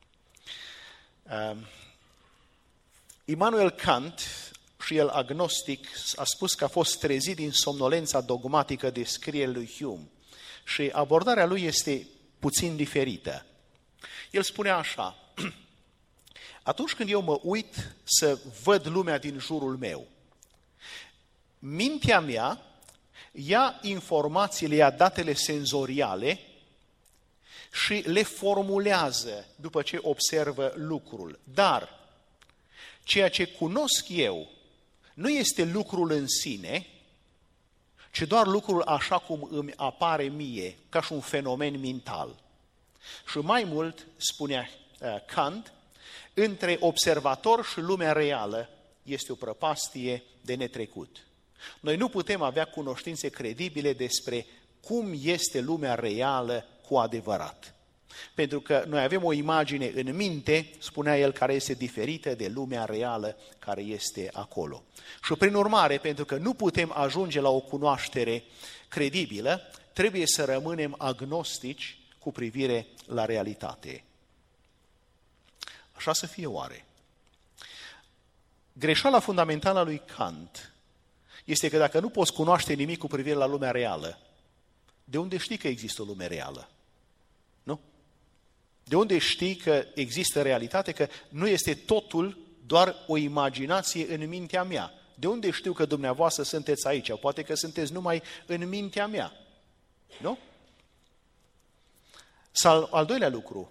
Immanuel Kant, și el agnostic, a spus că a fost trezit din somnolența dogmatică de scrierile lui Hume și abordarea lui este puțin diferită. El spune așa, atunci când eu mă uit să văd lumea din jurul meu, mintea mea ia informațiile, ia datele senzoriale și le formulează după ce observă lucrul. Dar ceea ce cunosc eu nu este lucrul în sine, ci doar lucrul așa cum îmi apare mie, ca și un fenomen mental. Și mai mult, spunea uh, Kant, între observator și lumea reală este o prăpastie de netrecut. Noi nu putem avea cunoștințe credibile despre cum este lumea reală cu adevărat. Pentru că noi avem o imagine în minte, spunea el, care este diferită de lumea reală care este acolo. Și prin urmare, pentru că nu putem ajunge la o cunoaștere credibilă, trebuie să rămânem agnostici cu privire la realitate. Așa să fie oare? Greșeala fundamentală a lui Kant este că dacă nu poți cunoaște nimic cu privire la lumea reală, de unde știi că există o lume reală? Nu? De unde știi că există realitate, că nu este totul doar o imaginație în mintea mea? De unde știu că dumneavoastră sunteți aici? Poate că sunteți numai în mintea mea. Nu? Sau al doilea lucru,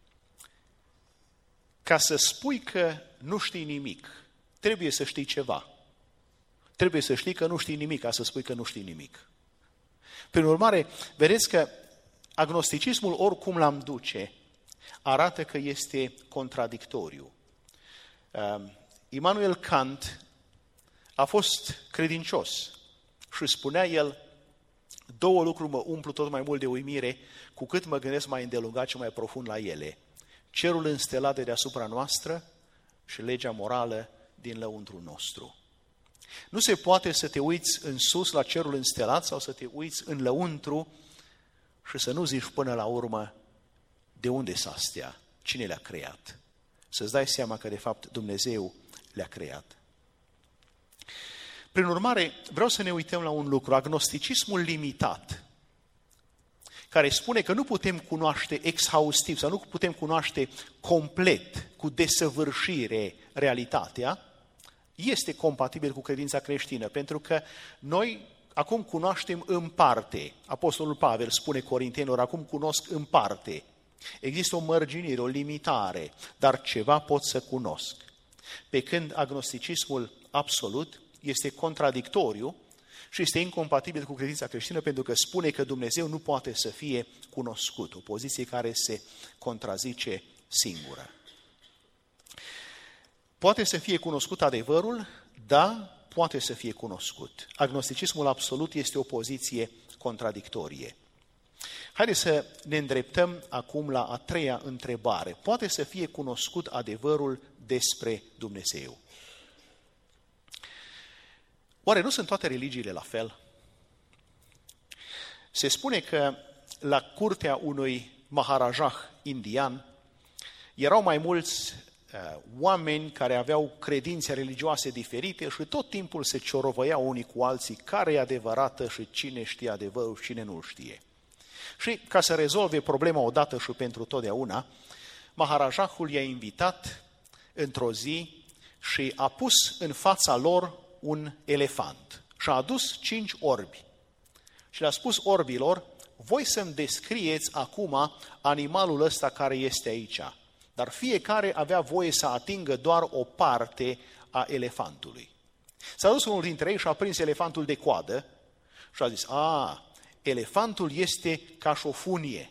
ca să spui că nu știi nimic, trebuie să știi ceva. Trebuie să știi că nu știi nimic ca să spui că nu știi nimic. Prin urmare, vedeți că agnosticismul, oricum l-am duce, arată că este contradictoriu. Immanuel Kant a fost credincios și spunea el, două lucruri mă umplu tot mai mult de uimire, cu cât mă gândesc mai îndelungat și mai profund la ele. Cerul înstelat de deasupra noastră și legea morală din lăuntrul nostru. Nu se poate să te uiți în sus la cerul înstelat sau să te uiți în lăuntru și să nu zici până la urmă de unde s-a astea, cine le-a creat. Să-ți dai seama că de fapt Dumnezeu le-a creat. Prin urmare, vreau să ne uităm la un lucru, agnosticismul limitat, care spune că nu putem cunoaște exhaustiv sau nu putem cunoaște complet, cu desăvârșire, realitatea, este compatibil cu credința creștină, pentru că noi acum cunoaștem în parte. Apostolul Pavel spune Corintenilor, acum cunosc în parte. Există o mărginire, o limitare, dar ceva pot să cunosc. Pe când agnosticismul absolut este contradictoriu și este incompatibil cu credința creștină, pentru că spune că Dumnezeu nu poate să fie cunoscut, o poziție care se contrazice singură. Poate să fie cunoscut adevărul, da, poate să fie cunoscut. Agnosticismul absolut este o poziție contradictorie. Haideți să ne îndreptăm acum la a treia întrebare. Poate să fie cunoscut adevărul despre Dumnezeu? Oare nu sunt toate religiile la fel? Se spune că la curtea unui Maharajah indian erau mai mulți uh, oameni care aveau credințe religioase diferite și tot timpul se ciorovăiau unii cu alții care e adevărată și cine știe adevărul și cine nu știe. Și ca să rezolve problema odată și pentru totdeauna, Maharajahul i-a invitat într-o zi și a pus în fața lor un elefant și a adus cinci orbi. Și le-a spus orbilor, voi să-mi descrieți acum animalul ăsta care este aici. Dar fiecare avea voie să atingă doar o parte a elefantului. S-a dus unul dintre ei și a prins elefantul de coadă și a zis, a, elefantul este ca și o funie.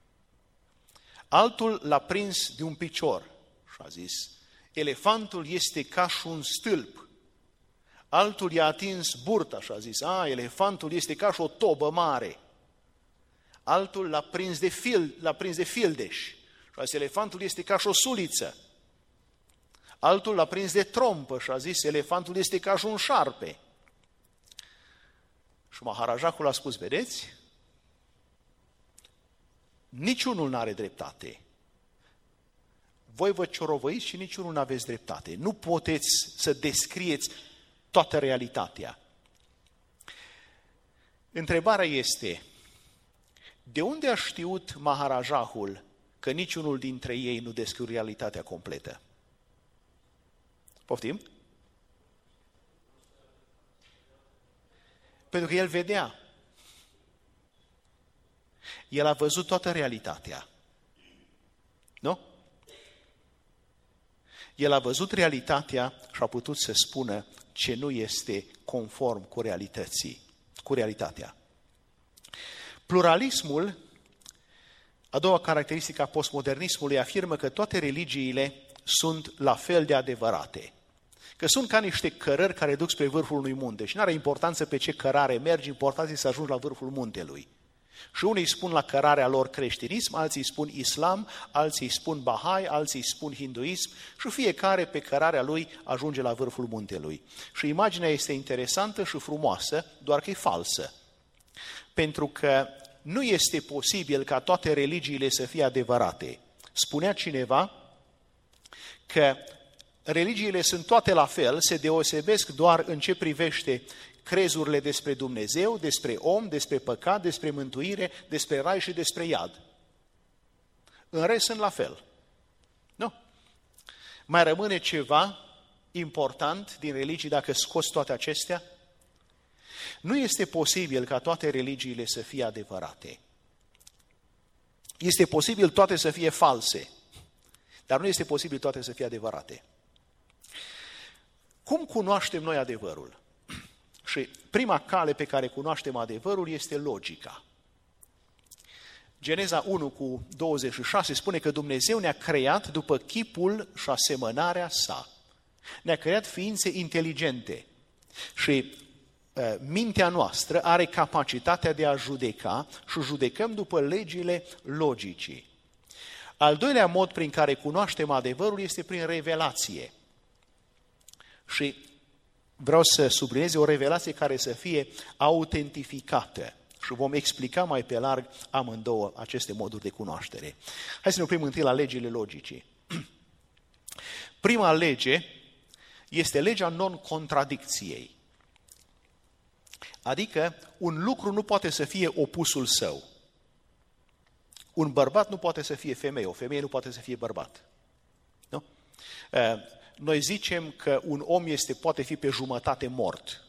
Altul l-a prins de un picior și a zis, elefantul este ca și un stâlp. Altul i-a atins burta și a zis, a, elefantul este ca și o tobă mare. Altul l-a prins de, fil, l-a prins de fildeș și a zis, elefantul este ca și o suliță. Altul l-a prins de trompă și a zis, elefantul este ca și un șarpe. Și Maharajahul a spus, vedeți, niciunul n-are dreptate. Voi vă ciorovăiți și niciunul n-aveți dreptate. Nu puteți să descrieți toată realitatea. Întrebarea este, de unde a știut Maharajahul că niciunul dintre ei nu descriu realitatea completă? Poftim? Pentru că el vedea. El a văzut toată realitatea. Nu? El a văzut realitatea și a putut să spună ce nu este conform cu realității, cu realitatea. Pluralismul, a doua caracteristică a postmodernismului, afirmă că toate religiile sunt la fel de adevărate. Că sunt ca niște cărări care duc spre vârful unui munte și nu are importanță pe ce cărare mergi, important este să ajungi la vârful muntelui. Și unii spun la cărarea lor creștinism, alții spun islam, alții spun bahai, alții spun hinduism și fiecare pe cărarea lui ajunge la vârful muntelui. Și imaginea este interesantă și frumoasă, doar că e falsă. Pentru că nu este posibil ca toate religiile să fie adevărate. Spunea cineva că religiile sunt toate la fel, se deosebesc doar în ce privește crezurile despre Dumnezeu, despre om, despre păcat, despre mântuire, despre rai și despre iad. În rest sunt la fel. Nu. Mai rămâne ceva important din religii dacă scoți toate acestea? Nu este posibil ca toate religiile să fie adevărate. Este posibil toate să fie false, dar nu este posibil toate să fie adevărate. Cum cunoaștem noi adevărul? Și prima cale pe care cunoaștem adevărul este logica. Geneza unu cu douăzeci și șase spune că Dumnezeu ne-a creat după chipul și asemănarea sa. Ne-a creat ființe inteligente și uh, mintea noastră are capacitatea de a judeca și judecăm după legile logicii. Al doilea mod prin care cunoaștem adevărul este prin revelație. Și vreau să subliniez o revelație care să fie autentificată și vom explica mai pe larg amândouă aceste moduri de cunoaștere. Hai să ne oprim întâi la legile logicii. Prima lege este legea non-contradicției. Adică un lucru nu poate să fie opusul său. Un bărbat nu poate să fie femeie, o femeie nu poate să fie bărbat. Nu? Noi zicem că un om este, poate fi pe jumătate mort.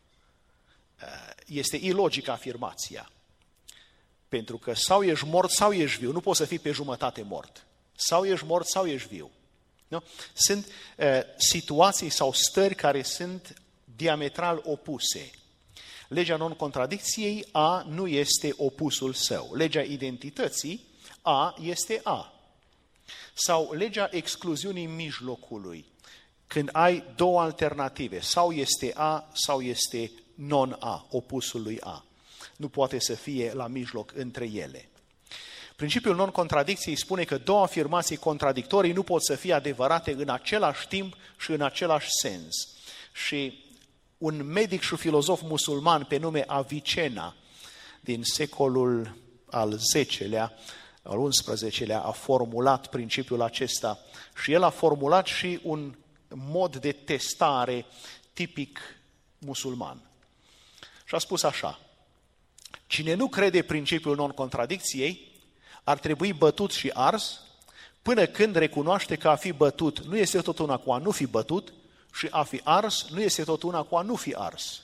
Este ilogică afirmația. Pentru că sau ești mort sau ești viu, nu poți să fii pe jumătate mort. Sau ești mort sau ești viu. Nu? Sunt uh, situații sau stări care sunt diametral opuse. Legea non-contradicției, A nu este opusul său. Legea identității, A este A. Sau legea excluziunii mijlocului. Când ai două alternative, sau este A sau este non-A, opusul lui A. Nu poate să fie la mijloc între ele. Principiul non-contradicției spune că două afirmații contradictorii nu pot să fie adevărate în același timp și în același sens. Și un medic și filozof musulman pe nume Avicena, din secolul al zecelea, al unsprezecelea, a formulat principiul acesta și el a formulat și un mod de testare tipic musulman. Și a spus așa: cine nu crede principiul non-contradicției ar trebui bătut și ars până când recunoaște că a fi bătut nu este tot una cu a nu fi bătut și a fi ars nu este tot una cu a nu fi ars.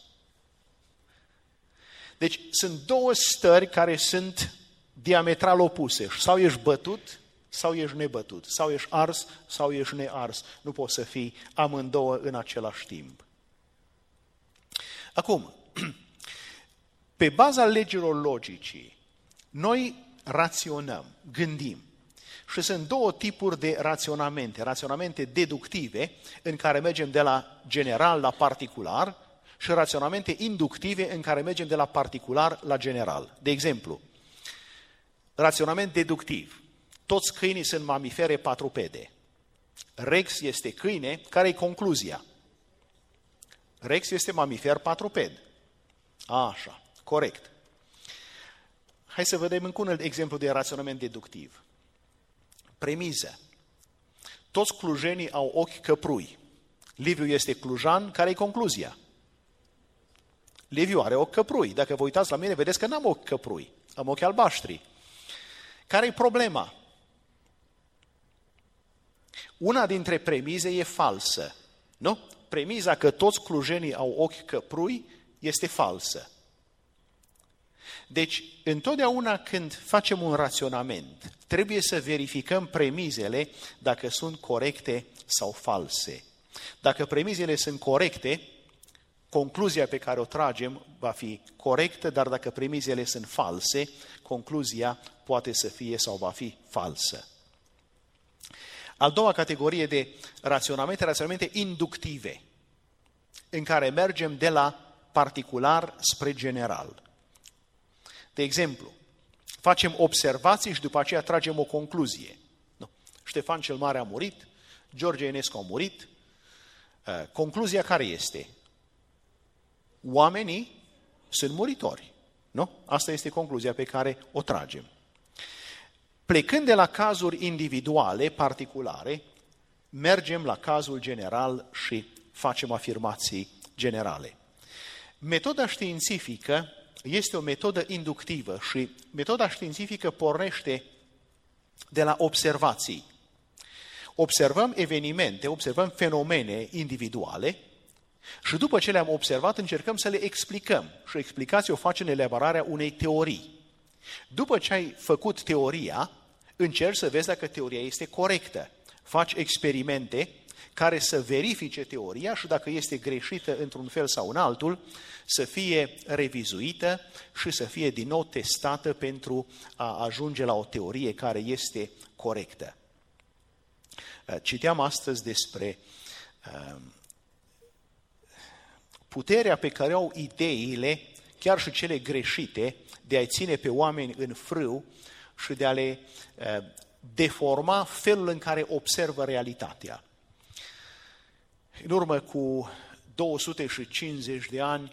Deci sunt două stări care sunt diametral opuse. Sau ești bătut sau ești nebătut. Sau ești ars sau ești nears. Nu poți să fii amândouă în același timp. Acum, pe baza legilor logicii, noi raționăm, gândim. Și sunt două tipuri de raționamente. Raționamente deductive, în care mergem de la general la particular, și raționamente inductive, în care mergem de la particular la general. De exemplu, raționament deductiv. Toți câinii sunt mamifere patrupede. Rex este câine, care-i concluzia? Rex este mamifer patruped. Așa, corect. Hai să vedem încă un exemplu de raționament deductiv. Premiză. Toți clujenii au ochi căprui. Liviu este clujan, care-i concluzia? Liviu are ochi căprui. Dacă vă uitați la mine, vedeți că n-am ochi căprui. Am ochi albaștri. Care-i problema? Una dintre premize e falsă. Nu? Premiza că toți clujenii au ochi căprui este falsă. Deci, întotdeauna când facem un raționament, trebuie să verificăm premizele dacă sunt corecte sau false. Dacă premizele sunt corecte, concluzia pe care o tragem va fi corectă, dar dacă premizele sunt false, concluzia poate să fie sau va fi falsă. Al doua categorie de raționamente, raționamente inductive, în care mergem de la particular spre general. De exemplu, facem observații și după aceea tragem o concluzie. Nu. Ștefan cel Mare a murit, George Enescu a murit. Concluzia care este? Oamenii sunt muritori. Nu? Asta este concluzia pe care o tragem. Plecând de la cazuri individuale, particulare, mergem la cazul general și facem afirmații generale. Metoda științifică este o metodă inductivă și metoda științifică pornește de la observații. Observăm evenimente, observăm fenomene individuale și după ce le-am observat încercăm să le explicăm. Și explicația o facem în elaborarea unei teorii. După ce ai făcut teoria, încerci să vezi dacă teoria este corectă. Faci experimente care să verifice teoria și dacă este greșită într-un fel sau în altul, să fie revizuită și să fie din nou testată pentru a ajunge la o teorie care este corectă. Citeam astăzi despre puterea pe care au ideile, chiar și cele greșite, de a-i ține pe oameni în frâu și de a le deforma felul în care observă realitatea. În urmă cu două sute cincizeci de ani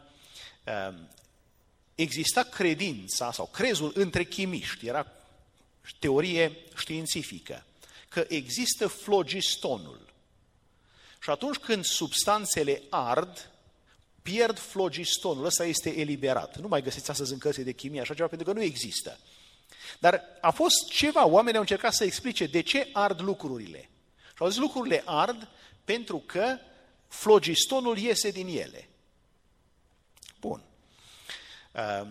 exista credința sau crezul între chimiști, era teorie științifică, că există flogistonul. Și atunci când substanțele ard, pierd flogistonul, ăsta este eliberat. Nu mai găsiți astăzi în cărțile de chimie așa ceva, pentru că nu există. Dar a fost ceva, oamenii au încercat să explice de ce ard lucrurile. Și au zis, lucrurile ard pentru că flogistonul iese din ele. Bun. Uh,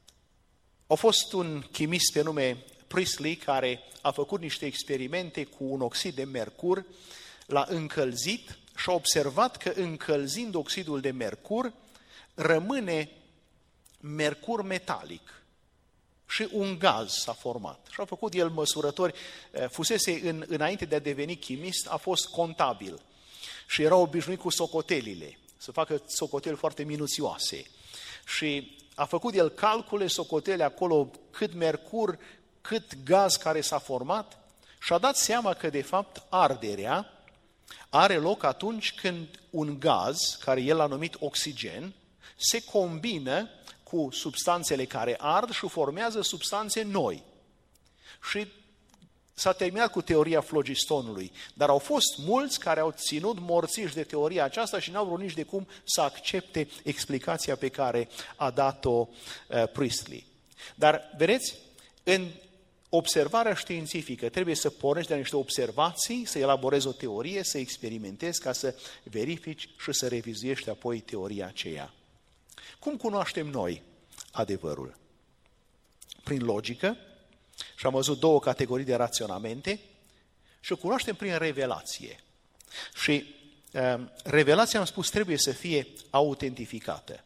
a fost un chimist pe nume Priestley care a făcut niște experimente cu un oxid de mercur, l-a încălzit și a observat că încălzind oxidul de mercur rămâne mercur metalic și un gaz s-a format. Și a făcut el măsurători, fusese în, înainte de a deveni chimist, a fost contabil și era obișnuit cu socotelile, să facă socoteli foarte minuțioase. Și a făcut el calcule, socotele acolo, cât mercur, cât gaz care s-a format și a dat seama că, de fapt, arderea are loc atunci când un gaz, care el a numit oxigen, se combină cu substanțele care ard și formează substanțe noi. Și s-a terminat cu teoria flogistonului, dar au fost mulți care au ținut morțiși de teoria aceasta și n-au vrut nici de cum să accepte explicația pe care a dat-o uh, Priestley. Dar, vedeți, în observarea științifică trebuie să pornești de la niște observații, să elaborezi o teorie, să experimentezi ca să verifici și să revizuiești apoi teoria aceea. Cum cunoaștem noi adevărul? Prin logică, și am văzut două categorii de raționamente, și o cunoaștem prin revelație. Și uh, revelația, am spus, trebuie să fie autentificată.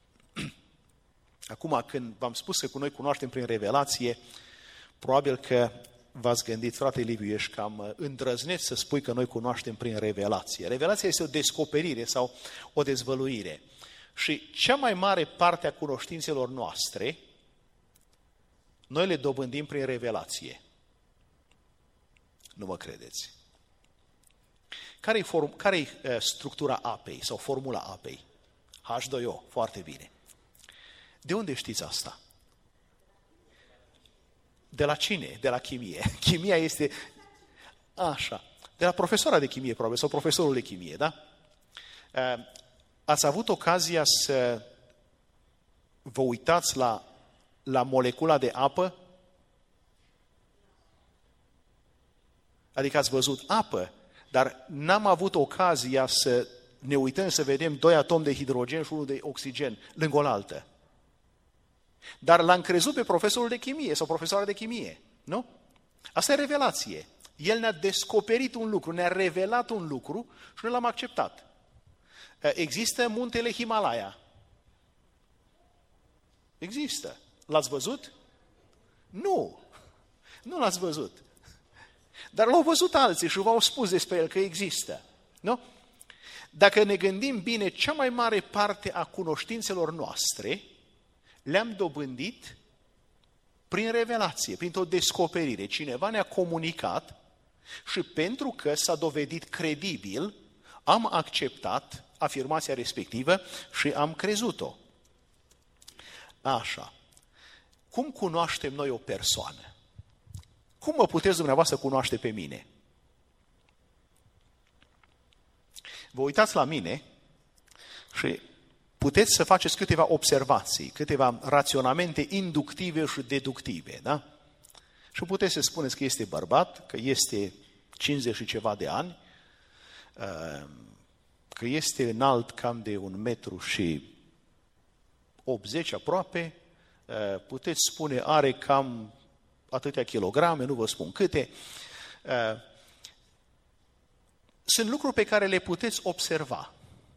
Acum, când v-am spus că cu noi cunoaștem prin revelație, probabil că v-ați gândit, frate Liviu, ești cam îndrăzneț să spui că noi cunoaștem prin revelație. Revelația este o descoperire sau o dezvăluire. Și cea mai mare parte a cunoștințelor noastre, noi le dobândim prin revelație. Nu mă credeți. Care-i, form, care-i uh, structura apei sau formula apei? H doi O, foarte bine. De unde știți asta? De la cine? De la chimie. Chimia este așa. De la profesoara de chimie, probabil, sau profesorul de chimie, da? Ați avut ocazia să vă uitați la, la molecula de apă? Adică ați văzut apă, dar n-am avut ocazia să ne uităm să vedem doi atomi de hidrogen și unul de oxigen lângă oaltă. Dar l-am crezut pe profesorul de chimie sau profesoara de chimie, nu? Asta e revelație. El ne-a descoperit un lucru, ne-a revelat un lucru și noi l-am acceptat. Există muntele Himalaya. Există. L-ați văzut? Nu. Nu l-ați văzut. Dar l-au văzut alții și v-au spus despre el că există. Nu? Dacă ne gândim bine, cea mai mare parte a cunoștințelor noastre le-am dobândit prin revelație, printr-o descoperire. Cineva ne-a comunicat și pentru că s-a dovedit credibil, am acceptat afirmația respectivă și am crezut-o. Așa. Cum cunoaștem noi o persoană? Cum mă puteți dumneavoastră cunoaște pe mine? Vă uitați la mine și puteți să faceți câteva observații, câteva raționamente inductive și deductive, da? Și puteți să spuneți că este bărbat, că este cincizeci și ceva de ani, că este înalt cam de un metru și optzeci aproape, puteți spune are cam atâtea kilograme, nu vă spun câte. Sunt lucruri pe care le puteți observa.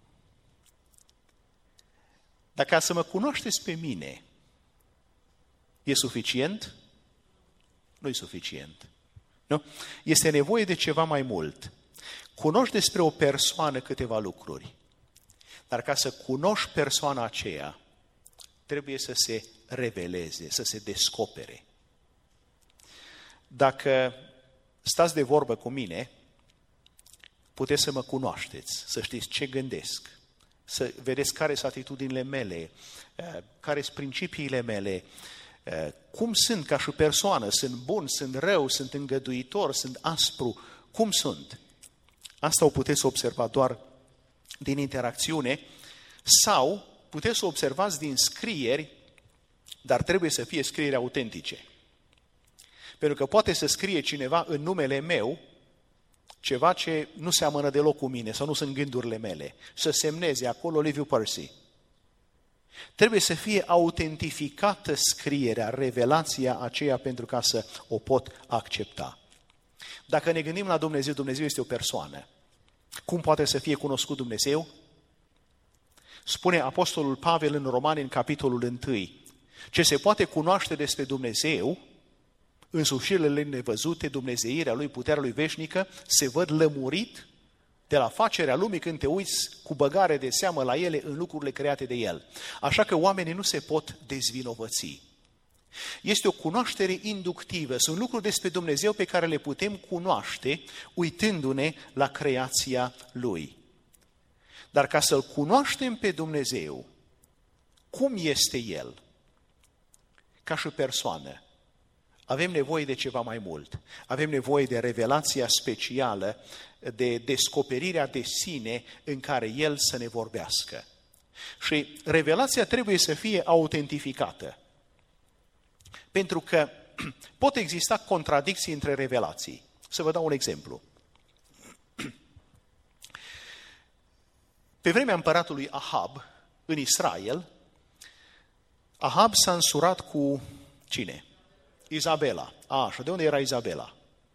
Dacă să mă cunoașteți pe mine, e suficient? Nu e suficient. Nu? Este nevoie de ceva mai mult. Cunoști despre o persoană câteva lucruri, dar ca să cunoști persoana aceea, trebuie să se reveleze, să se descopere. Dacă stați de vorbă cu mine, puteți să mă cunoașteți, să știți ce gândesc, să vedeți care sunt atitudinile mele, care sunt principiile mele, cum sunt ca și persoană, sunt bun, sunt rău, sunt îngăduitor, sunt aspru, cum sunt. Asta o puteți observa doar din interacțiune sau puteți să observați din scrieri, dar trebuie să fie scrieri autentice. Pentru că poate să scrie cineva în numele meu ceva ce nu seamănă deloc cu mine sau nu sunt gândurile mele. Să semneze acolo Liviu Percy. Trebuie să fie autentificată scrierea, revelația aceea pentru ca să o pot accepta. Dacă ne gândim la Dumnezeu, Dumnezeu este o persoană. Cum poate să fie cunoscut Dumnezeu? Spune Apostolul Pavel în Romani, în capitolul unu, ce se poate cunoaște despre Dumnezeu, însușirile nevăzute, dumnezeirea Lui, puterea Lui veșnică, se văd lămurit de la facerea lumii când te uiți cu băgare de seamă la ele în lucrurile create de El. Așa că oamenii nu se pot dezvinovăți. Este o cunoaștere inductivă, sunt lucruri despre Dumnezeu pe care le putem cunoaște uitându-ne la creația Lui. Dar ca să-L cunoaștem pe Dumnezeu, cum este El, ca și persoană, avem nevoie de ceva mai mult. Avem nevoie de revelația specială, de descoperirea de sine în care El să ne vorbească. Și revelația trebuie să fie autentificată. Pentru că pot exista contradicții între revelații. Să vă dau un exemplu. Pe vremea împăratului Ahab, în Israel, Ahab s-a însurat cu cine? Izabela. Așa, de unde era Izabela?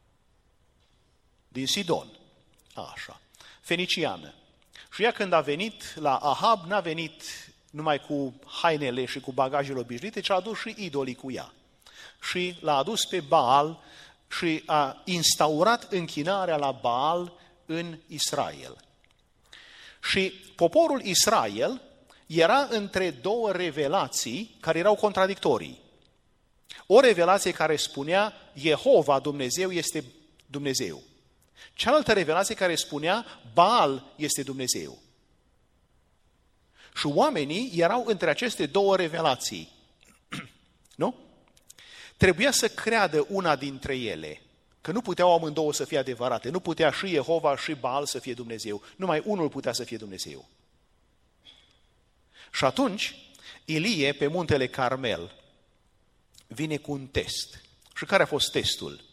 Din Sidon. Așa, feniciană. Și ea când a venit la Ahab, n-a venit numai cu hainele și cu bagajele obișnuite, ci a adus și idolii cu ea. Și l-a adus pe Baal și a instaurat închinarea la Baal în Israel. Și poporul Israel era între două revelații care erau contradictorii. O revelație care spunea Jehova, Dumnezeu, este Dumnezeu. Cealaltă revelație care spunea Baal este Dumnezeu. Și oamenii erau între aceste două revelații. Nu? Trebuia să creadă una dintre ele, că nu puteau amândouă să fie adevărate. Nu putea și Jehova și Baal să fie Dumnezeu. Numai unul putea să fie Dumnezeu. Și atunci, Ilie, pe muntele Carmel, vine cu un test. Și care a fost testul?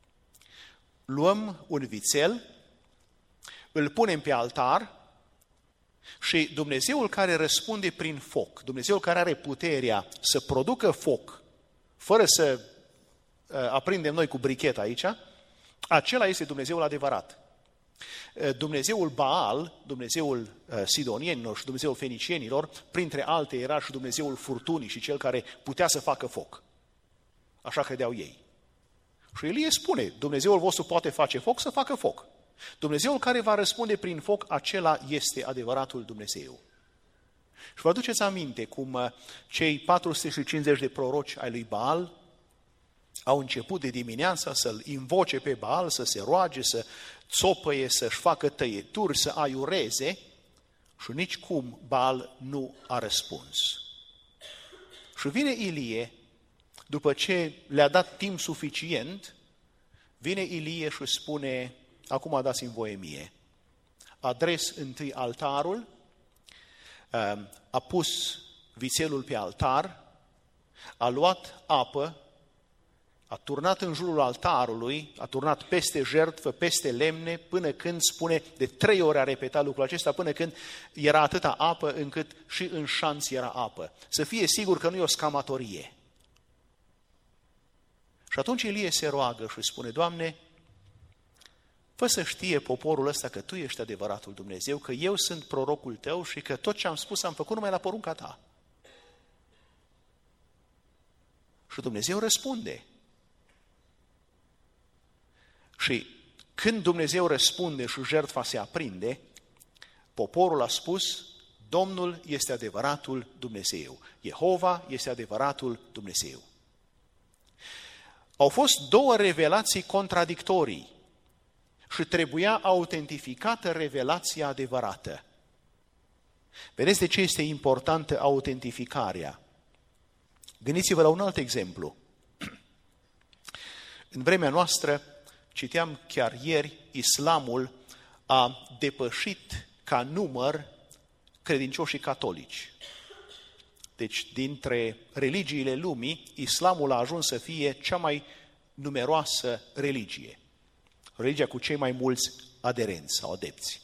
Luăm un vițel, îl punem pe altar și Dumnezeul care răspunde prin foc, Dumnezeul care are puterea să producă foc, fără să aprindem noi cu bricheta aici, acela este Dumnezeul adevărat. Dumnezeul Baal, Dumnezeul sidonienilor și Dumnezeul fenicienilor, printre alte era și Dumnezeul furtunii și cel care putea să facă foc. Așa credeau ei. Și Ilie spune, Dumnezeul vostru poate face foc, să facă foc. Dumnezeul care va răspunde prin foc, acela este adevăratul Dumnezeu. Și vă aduceți aminte cum cei patru sute cincizeci de proroci ai lui Baal au început de dimineața să-l invoce pe Baal, să se roage, să țopăie, să-și facă tăieturi, să aiureze și nici cum Baal nu a răspuns. Și vine Ilie, după ce le-a dat timp suficient, vine Ilie și spune, acum dați-mi voie mie. Adres întâi altarul, a pus vițelul pe altar, a luat apă, a turnat în jurul altarului, a turnat peste jertfă, peste lemne, până când spune, de trei ori a repetat lucrul acesta, până când era atâta apă încât și în șanț era apă. Să fie sigur că nu e o scamatorie. Și atunci Ilie se roagă și spune, Doamne, fă să știe poporul ăsta că Tu ești adevăratul Dumnezeu, că eu sunt prorocul Tău și că tot ce am spus am făcut numai la porunca Ta. Și Dumnezeu răspunde. Și când Dumnezeu răspunde și jertfa se aprinde, poporul a spus, Domnul este adevăratul Dumnezeu. Jehova este adevăratul Dumnezeu. Au fost două revelații contradictorii și trebuia autentificată revelația adevărată. Vedeți de ce este importantă autentificarea? Gândiți-vă la un alt exemplu. În vremea noastră, citeam chiar ieri, islamul a depășit ca număr credincioșii catolici. Deci, dintre religiile lumii, islamul a ajuns să fie cea mai numeroasă religie. Religia cu cei mai mulți aderenți sau adepți.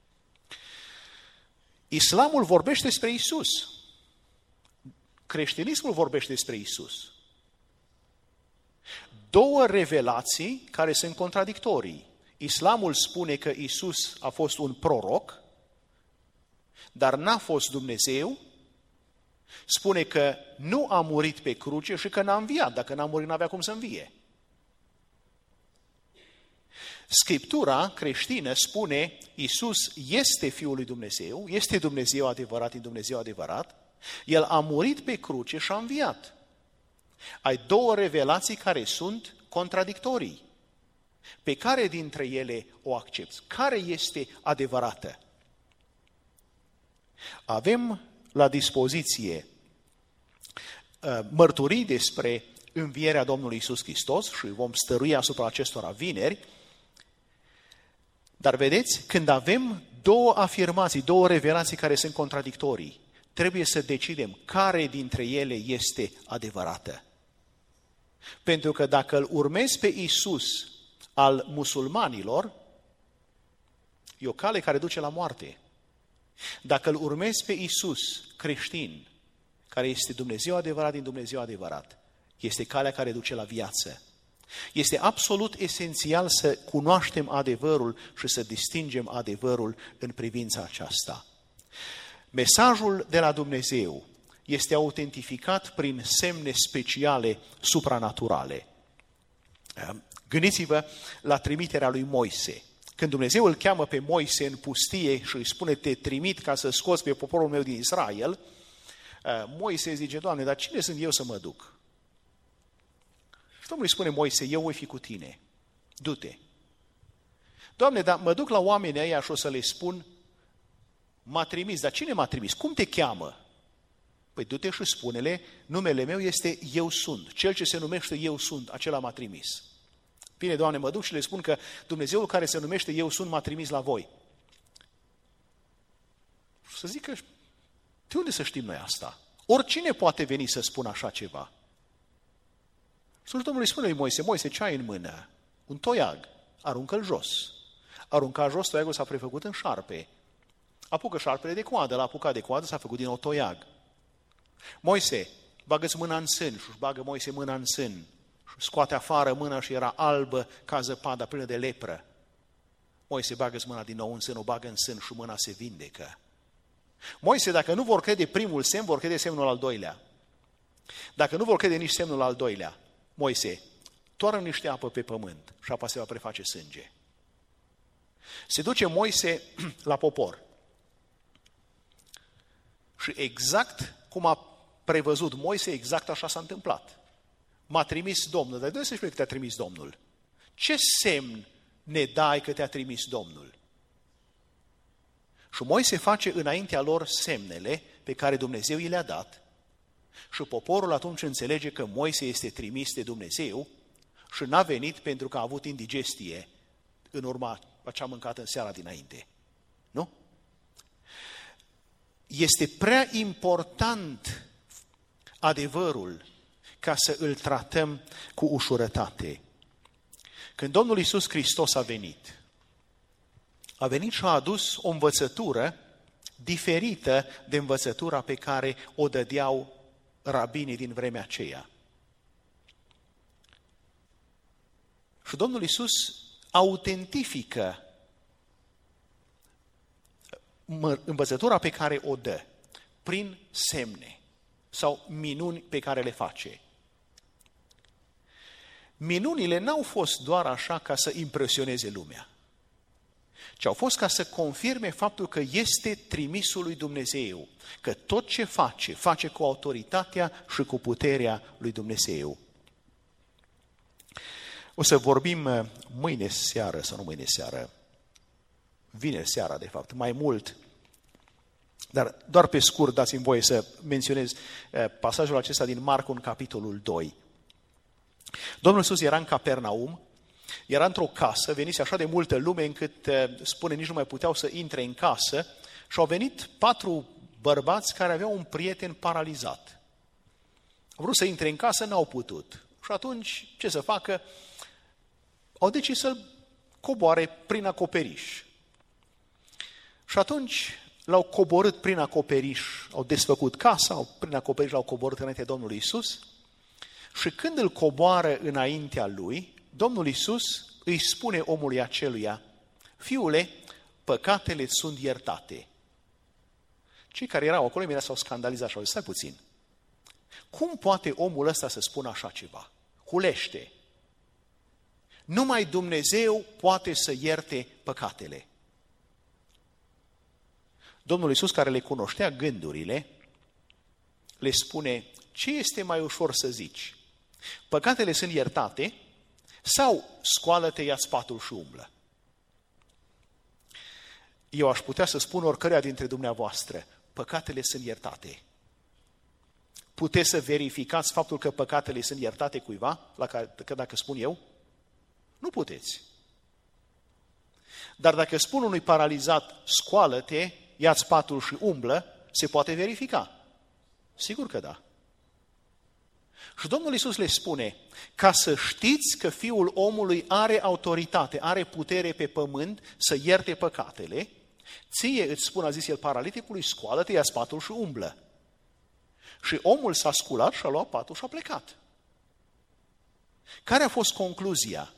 Islamul vorbește despre Isus. Creștinismul vorbește despre Isus. Două revelații care sunt contradictorii. Islamul spune că Isus a fost un proroc, dar n-a fost Dumnezeu. Spune că nu a murit pe cruce și că n-a înviat. Dacă n-a murit, n-avea cum să învie. Scriptura creștină spune Iisus este Fiul lui Dumnezeu, este Dumnezeu adevărat, e Dumnezeu adevărat, El a murit pe cruce și a înviat. Ai două revelații care sunt contradictorii. Pe care dintre ele o accepți? Care este adevărată? Avem la dispoziție mărturii despre învierea Domnului Iisus Hristos și vom stărui asupra acestora vineri. Dar vedeți, când avem două afirmații, două revelații care sunt contradictorii, trebuie să decidem care dintre ele este adevărată. Pentru că dacă îl urmezi pe Iisus al musulmanilor, e o cale care duce la moarte. Dacă îl urmezi pe Iisus creștin, care este Dumnezeu adevărat din Dumnezeu adevărat, este calea care duce la viață. Este absolut esențial să cunoaștem adevărul și să distingem adevărul în privința aceasta. Mesajul de la Dumnezeu este autentificat prin semne speciale supranaturale. Gândiți-vă la trimiterea lui Moise. Când Dumnezeu îl cheamă pe Moise în pustie și îi spune, te trimit ca să scoți pe poporul meu din Israel, Moise zice, Doamne, dar cine sunt eu să mă duc? Și Domnul îi spune, Moise, eu voi fi cu tine, du-te. Doamne, dar mă duc la oamenii ăia și o să le spun, m-a trimis, dar cine m-a trimis? Cum te cheamă? Păi du-te și spune-le, numele meu este Eu Sunt, cel ce se numește Eu Sunt, acela m-a trimis. Bine, Doamne, mă duc și le spun că Dumnezeul care se numește Eu Sunt m-a trimis la voi. Și să zic că, de unde să știm noi asta? Oricine poate veni să spună așa ceva. Și Domnul îi spune lui Moise, Moise, ce ai în mână? Un toiag, aruncă-l jos. Arunca jos, toiagul s-a prefăcut în șarpe. Apucă șarpele de coadă, l-a apucat de coadă, s-a făcut din nou toiag. Moise, bagă-ți mâna în sân și își bagă Moise mâna în sân. Și scoate afară mâna și era albă ca zăpada, plină de lepră. Moise, bagă-ți mâna din nou în sân, o bagă în sân și mâna se vindecă. Moise, dacă nu vor crede primul semn, vor crede semnul al doilea. Dacă nu vor crede nici semnul al doilea, Moise, toară niște apă pe pământ și apa se va preface sânge. Se duce Moise la popor. Și exact cum a prevăzut Moise, exact așa s-a întâmplat. M-a trimis Domnul. Dar de unde să spune că te-a trimis Domnul? Ce semn ne dai că te-a trimis Domnul? Și Moise face înaintea lor semnele pe care Dumnezeu i le-a dat și poporul atunci înțelege că Moise este trimis de Dumnezeu și n-a venit pentru că a avut indigestie în urma a ce a mâncat în seara dinainte. Nu? Este prea important adevărul ca să îl tratăm cu ușurătate. Când Domnul Iisus Hristos a venit, a venit și a adus o învățătură diferită de învățătura pe care o dădeau rabinii din vremea aceea. Și Domnul Iisus autentifică învățătura pe care o dă prin semne sau minuni pe care le face. Minunile n-au fost doar așa ca să impresioneze lumea, ci au fost ca să confirme faptul că este trimisul lui Dumnezeu, că tot ce face, face cu autoritatea și cu puterea lui Dumnezeu. O să vorbim mâine seară, sau nu mâine seară, vineri seara, de fapt, mai mult, dar doar pe scurt dați-mi voie să menționez pasajul acesta din Marcu în capitolul doi. Domnul Iisus era în Capernaum, era într-o casă, venise așa de multă lume încât, spune, nici nu mai puteau să intre în casă și au venit patru bărbați care aveau un prieten paralizat. Au vrut să intre în casă, n-au putut. Și atunci, ce să facă? Au decis să-l coboare prin acoperiș. Și atunci l-au coborât prin acoperiș, au desfăcut casa, au, prin acoperiș l-au coborât înaintea Domnului Iisus și când îl coboară înaintea lui, Domnul Iisus îi spune omului aceluia: fiule, păcatele sunt iertate. Cei care erau acolo imediat s-au scandalizat și au zis: stai puțin, cum poate omul ăsta să spună așa ceva? Hulește! Numai Dumnezeu poate să ierte păcatele. Domnul Iisus, care le cunoștea gândurile, le spune: ce este mai ușor să zici? Păcatele sunt iertate sau scoală-te, ia-ți patul și umblă? Eu aș putea să spun oricăruia dintre dumneavoastră: păcatele sunt iertate. Puteți să verificați faptul că păcatele sunt iertate cuiva, la care, că dacă spun eu? Nu puteți. Dar dacă spun unui paralizat: scoală-te, ia-ți patul și umblă, se poate verifica. Sigur că da. Și Domnul Iisus le spune: ca să știți că Fiul omului are autoritate, are putere pe pământ să ierte păcatele, ție îți spun, a zis el paraliticului, scoală-te, ia-ți patul și umblă. Și omul s-a sculat și a luat patul și a plecat. Care a fost concluzia?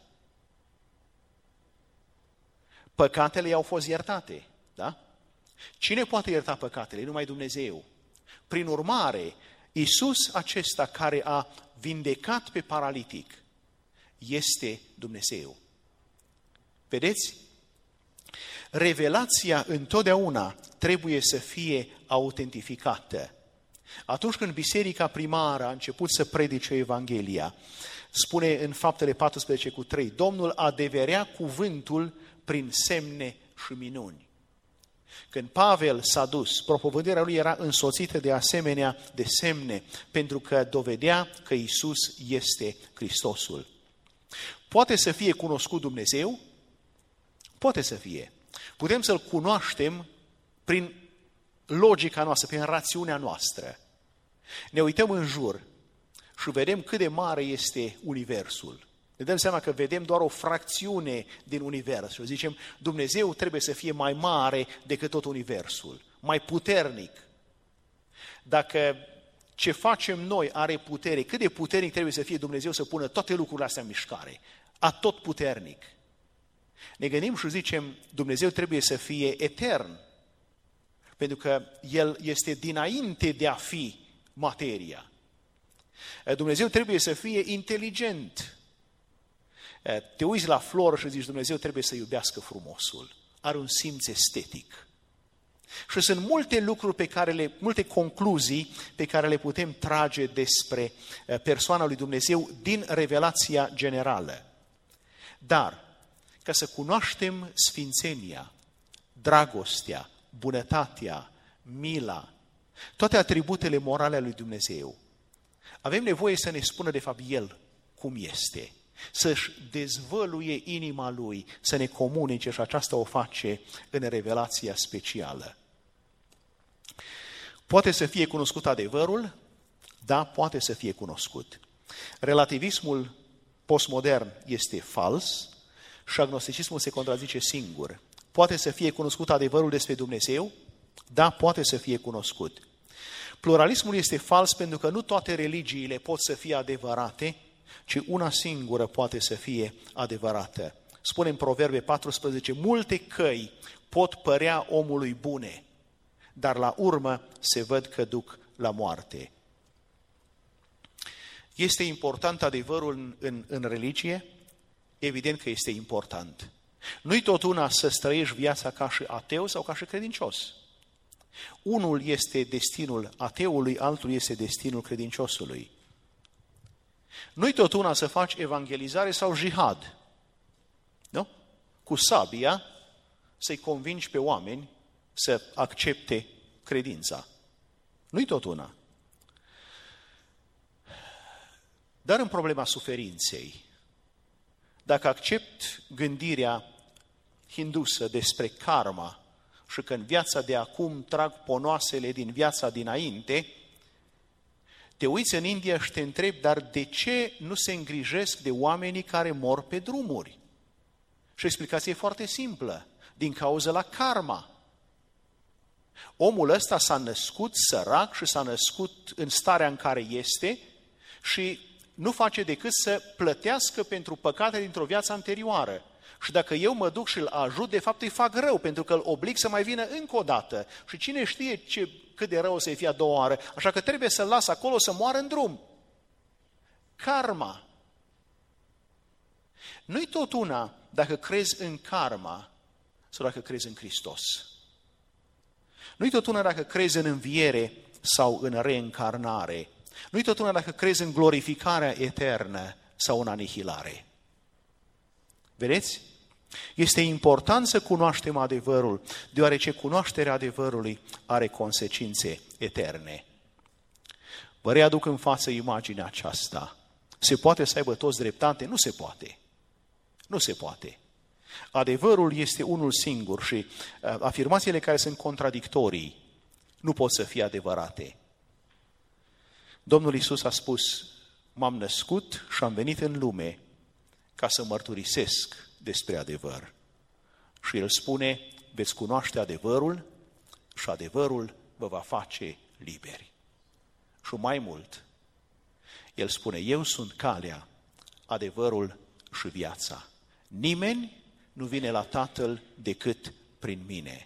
Păcatele i-au fost iertate, da? Cine poate ierta păcatele? Numai Dumnezeu. Prin urmare, Iisus acesta care a vindecat pe paralitic este Dumnezeu. Vedeți? Revelația întotdeauna trebuie să fie autentificată. Atunci când biserica primară a început să predice Evanghelia, spune în Faptele paisprezece cu trei, Domnul adeverea cuvântul prin semne și minuni. Când Pavel s-a dus, propovădirea lui era însoțită de asemenea de semne, pentru că dovedea că Iisus este Hristosul. Poate să fie cunoscut Dumnezeu? Poate să fie. Putem să-L cunoaștem prin logica noastră, prin rațiunea noastră. Ne uităm în jur și vedem cât de mare este universul. Ne dăm seama că vedem doar o fracțiune din univers și zicem: Dumnezeu trebuie să fie mai mare decât tot universul, mai puternic. Dacă ce facem noi are putere, cât de puternic trebuie să fie Dumnezeu să pună toate lucrurile astea în mișcare? Atotputernic. Ne gândim și zicem, Dumnezeu trebuie să fie etern, pentru că El este dinainte de a fi materia. Dumnezeu trebuie să fie inteligent. Te uiți la floră și zici, Dumnezeu trebuie să iubească frumosul. Are un simț estetic. Și sunt multe lucruri pe care le, multe concluzii pe care le putem trage despre persoana lui Dumnezeu din revelația generală. Dar, ca să cunoaștem sfințenia, dragostea, bunătatea, mila, toate atributele morale ale lui Dumnezeu, avem nevoie să ne spună de fapt El cum este, să-și dezvăluie inima Lui, să ne comunice și aceasta o face în revelația specială. Poate să fie cunoscut adevărul? Da, poate să fie cunoscut. Relativismul postmodern este fals și agnosticismul se contrazice singur. Poate să fie cunoscut adevărul despre Dumnezeu? Da, poate să fie cunoscut. Pluralismul este fals pentru că nu toate religiile pot să fie adevărate, ci una singură poate să fie adevărată. Spune în Proverbe paisprezece, multe căi pot părea omului bune, dar la urmă se văd că duc la moarte. Este important adevărul în, în, în religie? Evident că este important. Nu-i tot una să străiești viața ca și ateu sau ca și credincios. Unul este destinul ateului, altul este destinul credinciosului. Nu-i tot una să faci evangelizare sau jihad, nu? Cu sabia să-i convingi pe oameni să accepte credința. Nu-i tot una. Dar în problema suferinței, dacă accept gândirea hindusă despre karma și că în viața de acum trag ponoasele din viața dinainte, te uiți în India și te întrebi, dar de ce nu se îngrijesc de oamenii care mor pe drumuri? Și explicația e foarte simplă, din cauza la karma. Omul ăsta s-a născut sărac și s-a născut în starea în care este și nu face decât să plătească pentru păcate dintr-o viață anterioară. Și dacă eu mă duc și îl ajut, de fapt îi fac rău, pentru că îl oblig să mai vină încă o dată. Și cine știe ce, cât de rău o să-i fie a doua oară, așa că trebuie să-l las acolo să moară în drum. Karma. Nu-i tot una dacă crezi în karma sau dacă crezi în Hristos. Nu-i tot una dacă crezi în înviere sau în reîncarnare. Nu-i tot una dacă crezi în glorificarea eternă sau în anihilare. Vedeți? Este important să cunoaștem adevărul, deoarece cunoașterea adevărului are consecințe eterne. Vă readuc în față imaginea aceasta. Se poate să aibă toți dreptate? Nu se poate. Nu se poate. Adevărul este unul singur și afirmațiile care sunt contradictorii nu pot să fie adevărate. Domnul Iisus a spus, m-am născut și am venit în lume ca să mărturisesc despre adevăr. Și El spune, veți cunoaște adevărul și adevărul vă va face liberi. Și mai mult, El spune, eu sunt calea, adevărul și viața. Nimeni nu vine la Tatăl decât prin mine.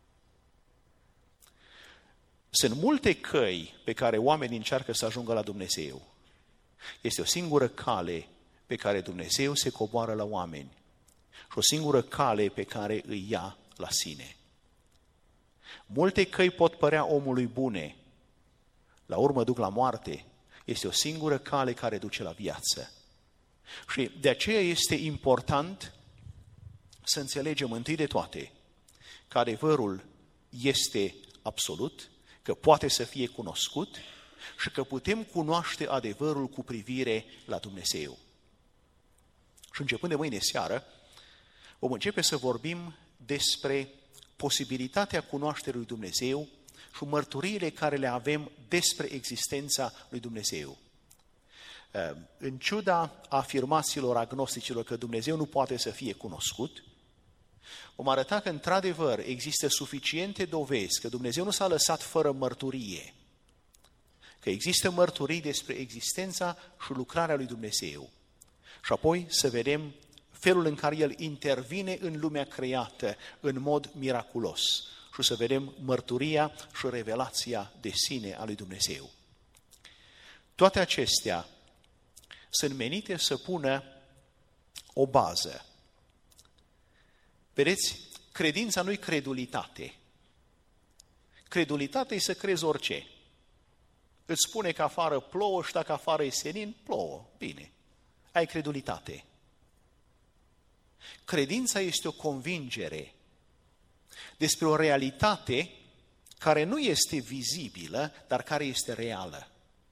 Sunt multe căi pe care oamenii încearcă să ajungă la Dumnezeu. Este o singură cale pe care Dumnezeu se coboară la oameni și o singură cale pe care îi ia la sine. Multe căi pot părea omului bune, la urmă duc la moarte. Este o singură cale care duce la viață. Și de aceea este important să înțelegem întâi de toate că adevărul este absolut, că poate să fie cunoscut și că putem cunoaște adevărul cu privire la Dumnezeu. Și începând de mâine seară, vom începe să vorbim despre posibilitatea cunoașterii lui Dumnezeu și mărturiile care le avem despre existența lui Dumnezeu. În ciuda afirmațiilor agnosticilor că Dumnezeu nu poate să fie cunoscut, vom arăta că într-adevăr există suficiente dovezi că Dumnezeu nu s-a lăsat fără mărturie, că există mărturii despre existența și lucrarea lui Dumnezeu. Și apoi să vedem felul în care El intervine în lumea creată în mod miraculos și să vedem mărturia și revelația de sine a lui Dumnezeu. Toate acestea sunt menite să pună o bază. Vedeți, credința nu-i credulitate. Credulitatea e să crezi orice. Îți spune că afară plouă și dacă afară e senin, plouă. Bine, ai credulitate. Credința este o convingere despre o realitate care nu este vizibilă, dar care este reală.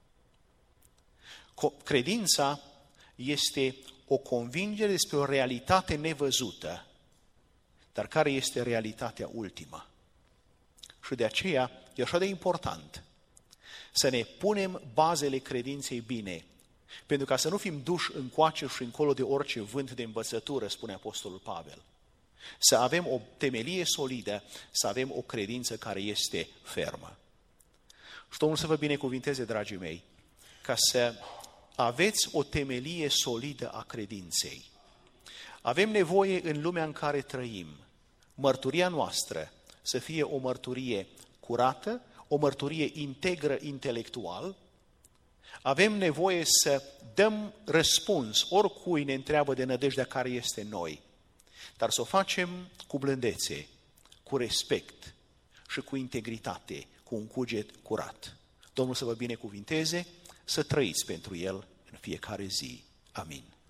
Credința este o convingere despre o realitate nevăzută, dar care este realitatea ultimă. Și de aceea e așa de important să ne punem bazele credinței bine, pentru ca să nu fim duși încoace și încolo de orice vânt de învățătură, spune Apostolul Pavel. Să avem o temelie solidă, să avem o credință care este fermă. Și Domnul să vă binecuvinteze, dragii mei, ca să aveți o temelie solidă a credinței. Avem nevoie în lumea în care trăim, mărturia noastră să fie o mărturie curată, o mărturie integră intelectual. Avem nevoie să dăm răspuns oricui ne întreabă de nădejdea care este în noi, dar să o facem cu blândețe, cu respect și cu integritate, cu un cuget curat. Domnul să vă binecuvinteze, să trăiți pentru El în fiecare zi. Amin.